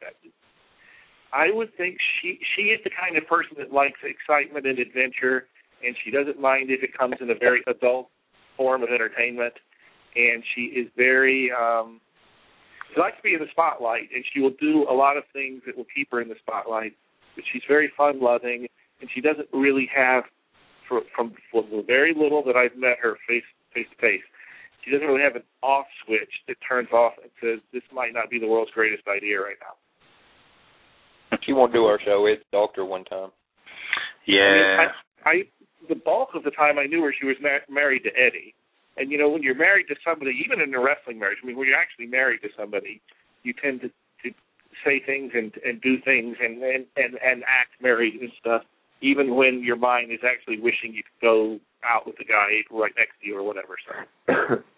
I would think she is the kind of person that likes excitement and adventure, and she doesn't mind if it comes in a very adult form of entertainment. And she is very, she likes to be in the spotlight, and she will do a lot of things that will keep her in the spotlight. But she's very fun-loving, and she doesn't really have, from the very little that I've met her face to face, she doesn't really have an off switch that turns off and says, this might not be the world's greatest idea right now. She won't do our show. It stalked her one time. Yeah. I mean, the bulk of the time I knew her, she was married to Eddie. And, when you're married to somebody, even in a wrestling marriage, I mean, when you're actually married to somebody, you tend to say things and do things and act married and stuff, even when your mind is actually wishing you could go out with the guy right next to you or whatever. So,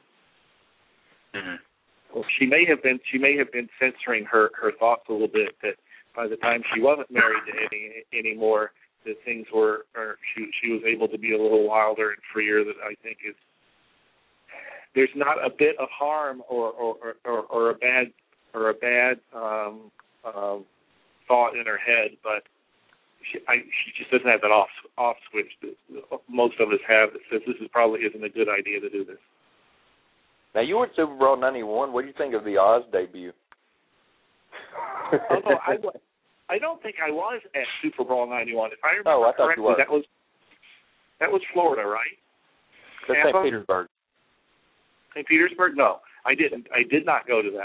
well, she may have been censoring her thoughts a little bit. That by the time she wasn't married to Eddie anymore, that things were, or she was able to be a little wilder and freer. That I think is, there's not a bit of harm or a bad thought in her head, but she just doesn't have that off switch that most of us have that says this probably isn't a good idea to do this. Now, you were at Super Brawl 91. What do you think of the Oz debut? I don't think I was at Super Brawl 91. If I remember correctly, that was Florida, right? That's St. Petersburg. St. Petersburg? No, I didn't. I did not go to that.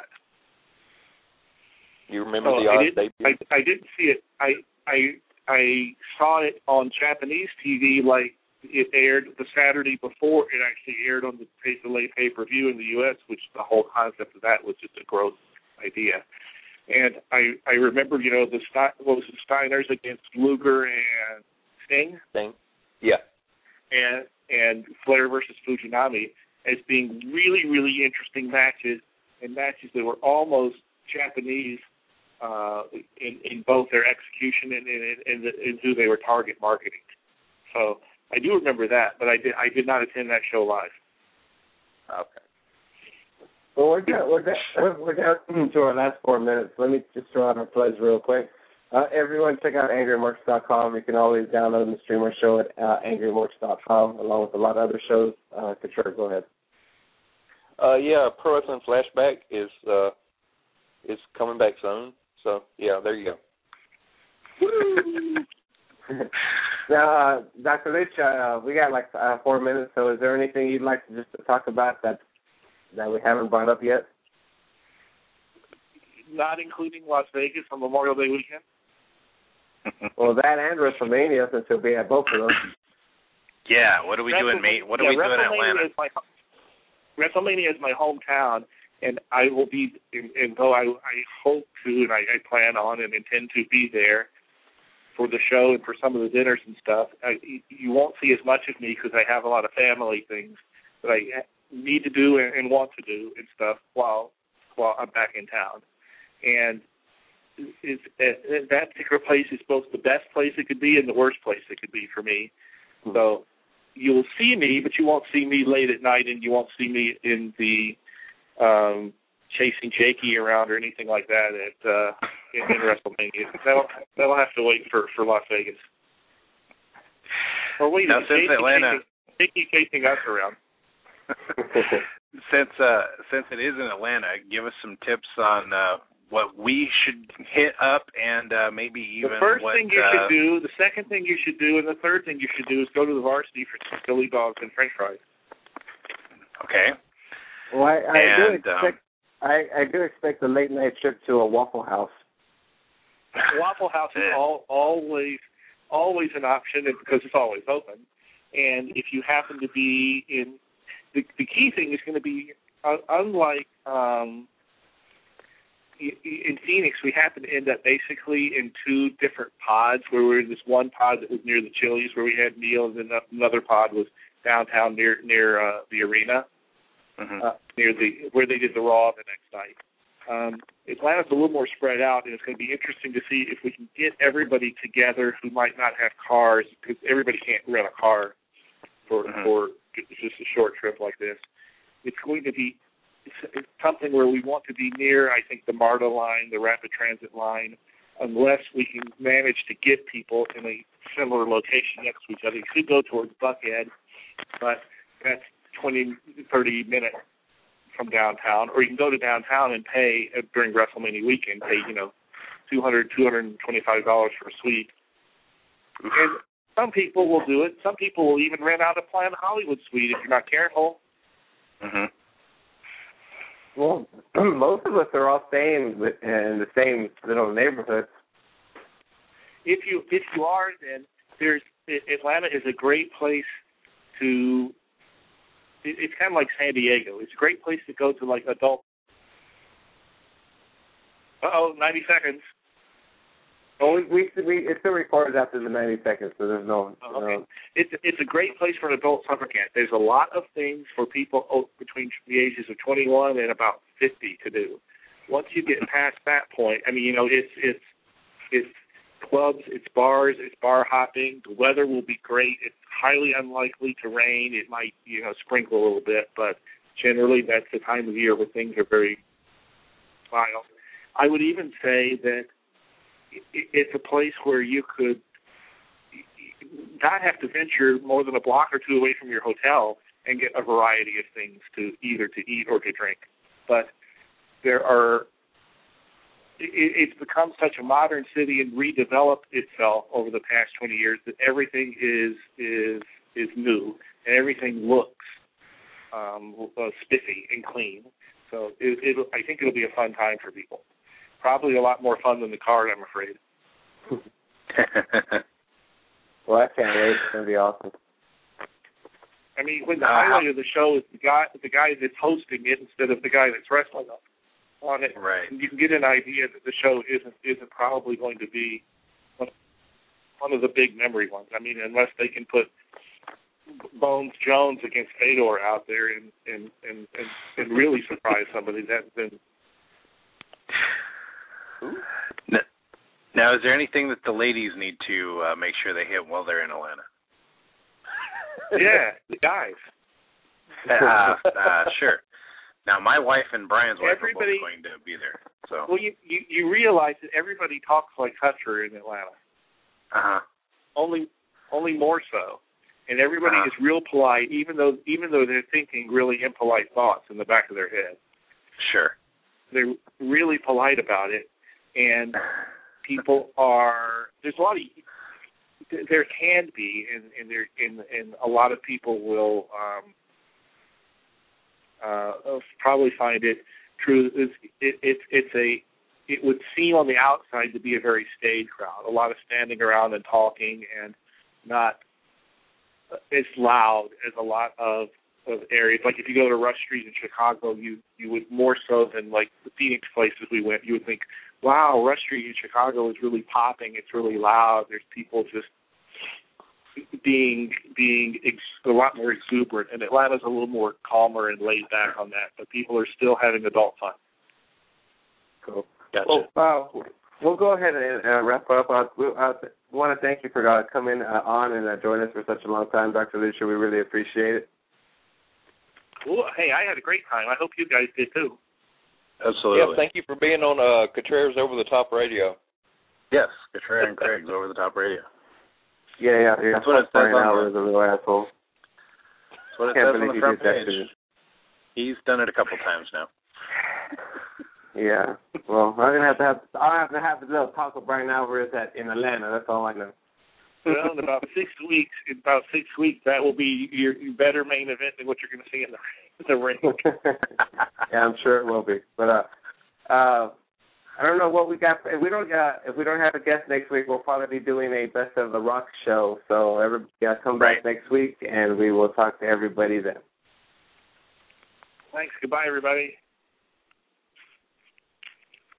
You remember the Oz debut? I didn't see it. I saw it on Japanese TV, like it aired the Saturday before it actually aired on the pay-per-view in the U.S., which the whole concept of that was just a gross idea. And I remember, the Steiners against Luger and Sting? Sting, yeah. And Flair versus Fujinami as being really, really interesting matches, and matches that were almost Japanese in both their execution and who they were target marketing. So I do remember that, but I did not attend that show live. Okay. Well, we're down to our last 4 minutes. Let me just throw out our pledge real quick. Everyone, check out angrymarks.com. You can always download and stream our show at angrymarks.com, along with a lot of other shows. Katrina, go ahead. Yeah, Pro Wrestling Flashback is coming back soon. So, yeah, there you go. Now, Dr. Litch, we got like 4 minutes, so is there anything you'd like to just talk about that we haven't brought up yet? Not including Las Vegas on Memorial Day weekend? Well, that and WrestleMania, since you'll be at both of them. Yeah, what do we do in Atlanta? WrestleMania is my hometown, and I will be, and though I hope to, and I plan on and intend to be there for the show and for some of the dinners and stuff, you won't see as much of me because I have a lot of family things that I need to do and want to do and stuff while I'm back in town. And that particular place is both the best place it could be and the worst place it could be for me. Mm-hmm. So you'll see me, but you won't see me late at night, and you won't see me in the chasing Jakey around or anything like that in WrestleMania. That'll have to wait for Las Vegas. Or wait, now, since Atlanta, Jakey chasing us around. Since it is in Atlanta, give us some tips on what we should hit up, and maybe even the first thing you should do, the second thing you should do, and the third thing you should do is go to the Varsity for some Philly dogs and French fries. Okay. Well, I do expect a late night trip to a Waffle House. Waffle House is always an option because it's always open, and if you happen to be in. The key thing is going to be, unlike in Phoenix, we happen to end up basically in two different pods, where we were in this one pod that was near the Chili's where we had meals, and another pod was downtown near the arena, near where they did the Raw the next night. Atlanta's a little more spread out, and it's going to be interesting to see if we can get everybody together who might not have cars, because everybody can't rent a car for just a short trip like this. It's going to be something where we want to be near, I think, the MARTA line, the Rapid Transit line, unless we can manage to get people in a similar location next to each other. You could go towards Buckhead, but that's 20, 30 minutes from downtown. Or you can go to downtown and pay, during WrestleMania weekend, pay, $200, $225 for a suite. And some people will do it. Some people will even rent out a Planet Hollywood suite if you're not careful. Mm-hmm. Well, most of us are all staying in the same little neighborhoods. If you are, then Atlanta is a great place to. It's kind of like San Diego. It's a great place to go to, like, adult. 90 seconds. Oh, it still records after the 90 seconds, so there's no. Okay. It's a great place for an adult summer camp. There's a lot of things for people between the ages of 21 and about 50 to do. Once you get past that point, it's clubs, it's bars, it's bar hopping. The weather will be great. It's highly unlikely to rain. It might, sprinkle a little bit, but generally that's the time of year where things are very mild. I would even say that it's a place where you could not have to venture more than a block or two away from your hotel and get a variety of things to either to eat or to drink. But it's become such a modern city and redeveloped itself over the past 20 years that everything is new and everything looks spiffy and clean. So I think it'll be a fun time for people. Probably a lot more fun than the card, I'm afraid. Well, I can't wait. It's going to be awesome. I mean, when the highlight of the show is the guy that's hosting it instead of the guy that's wrestling on it, right? You can get an idea that the show isn't probably going to be one of the big memory ones. I mean, unless they can put Bones Jones against Fedor out there and really surprise somebody, that's been. Now, is there anything that the ladies need to make sure they hit while they're in Atlanta? Yeah, the guys. Sure. Now, my wife and Brian's wife are both going to be there. So. Well, you realize that everybody talks like Hunter in Atlanta. Uh-huh. Only more so. And everybody is real polite, even though they're thinking really impolite thoughts in the back of their head. Sure. They're really polite about it, and people are. There's a lot of. There can be, and a lot of people will probably find it true. It would seem on the outside to be a very staid crowd, a lot of standing around and talking, and not as loud as a lot of areas. Like if you go to Rush Street in Chicago, you would more so than like the Phoenix places we went, you would think, wow, Rush Street in Chicago is really popping. It's really loud. There's people just being a lot more exuberant. And Atlanta's a little more calmer and laid back on that, but people are still having adult fun. Cool. Gotcha. Well, we'll go ahead and wrap up. I want to thank you for coming on and joining us for such a long time, Dr. Lucia. We really appreciate it. Well, hey, I had a great time. I hope you guys did too. Absolutely. Yeah, thank you for being on Contreras Over the Top Radio. Yes, Contreras and Craig's Over the Top Radio. Yeah. That's what it says on the little asshole. That's what it says on the front page. He's done it a couple times now. Yeah. Well, I'll have to have a little talk with Brian Alvarez in Atlanta. That's all I know. Well, in about 6 weeks, that will be your better main event than what you're going to see in the ring. Yeah, I'm sure it will be. But I don't know what we got. If we don't have a guest next week, we'll probably be doing a Best of the Rock show. So everybody come back next week, and we will talk to everybody then. Thanks. Goodbye, everybody.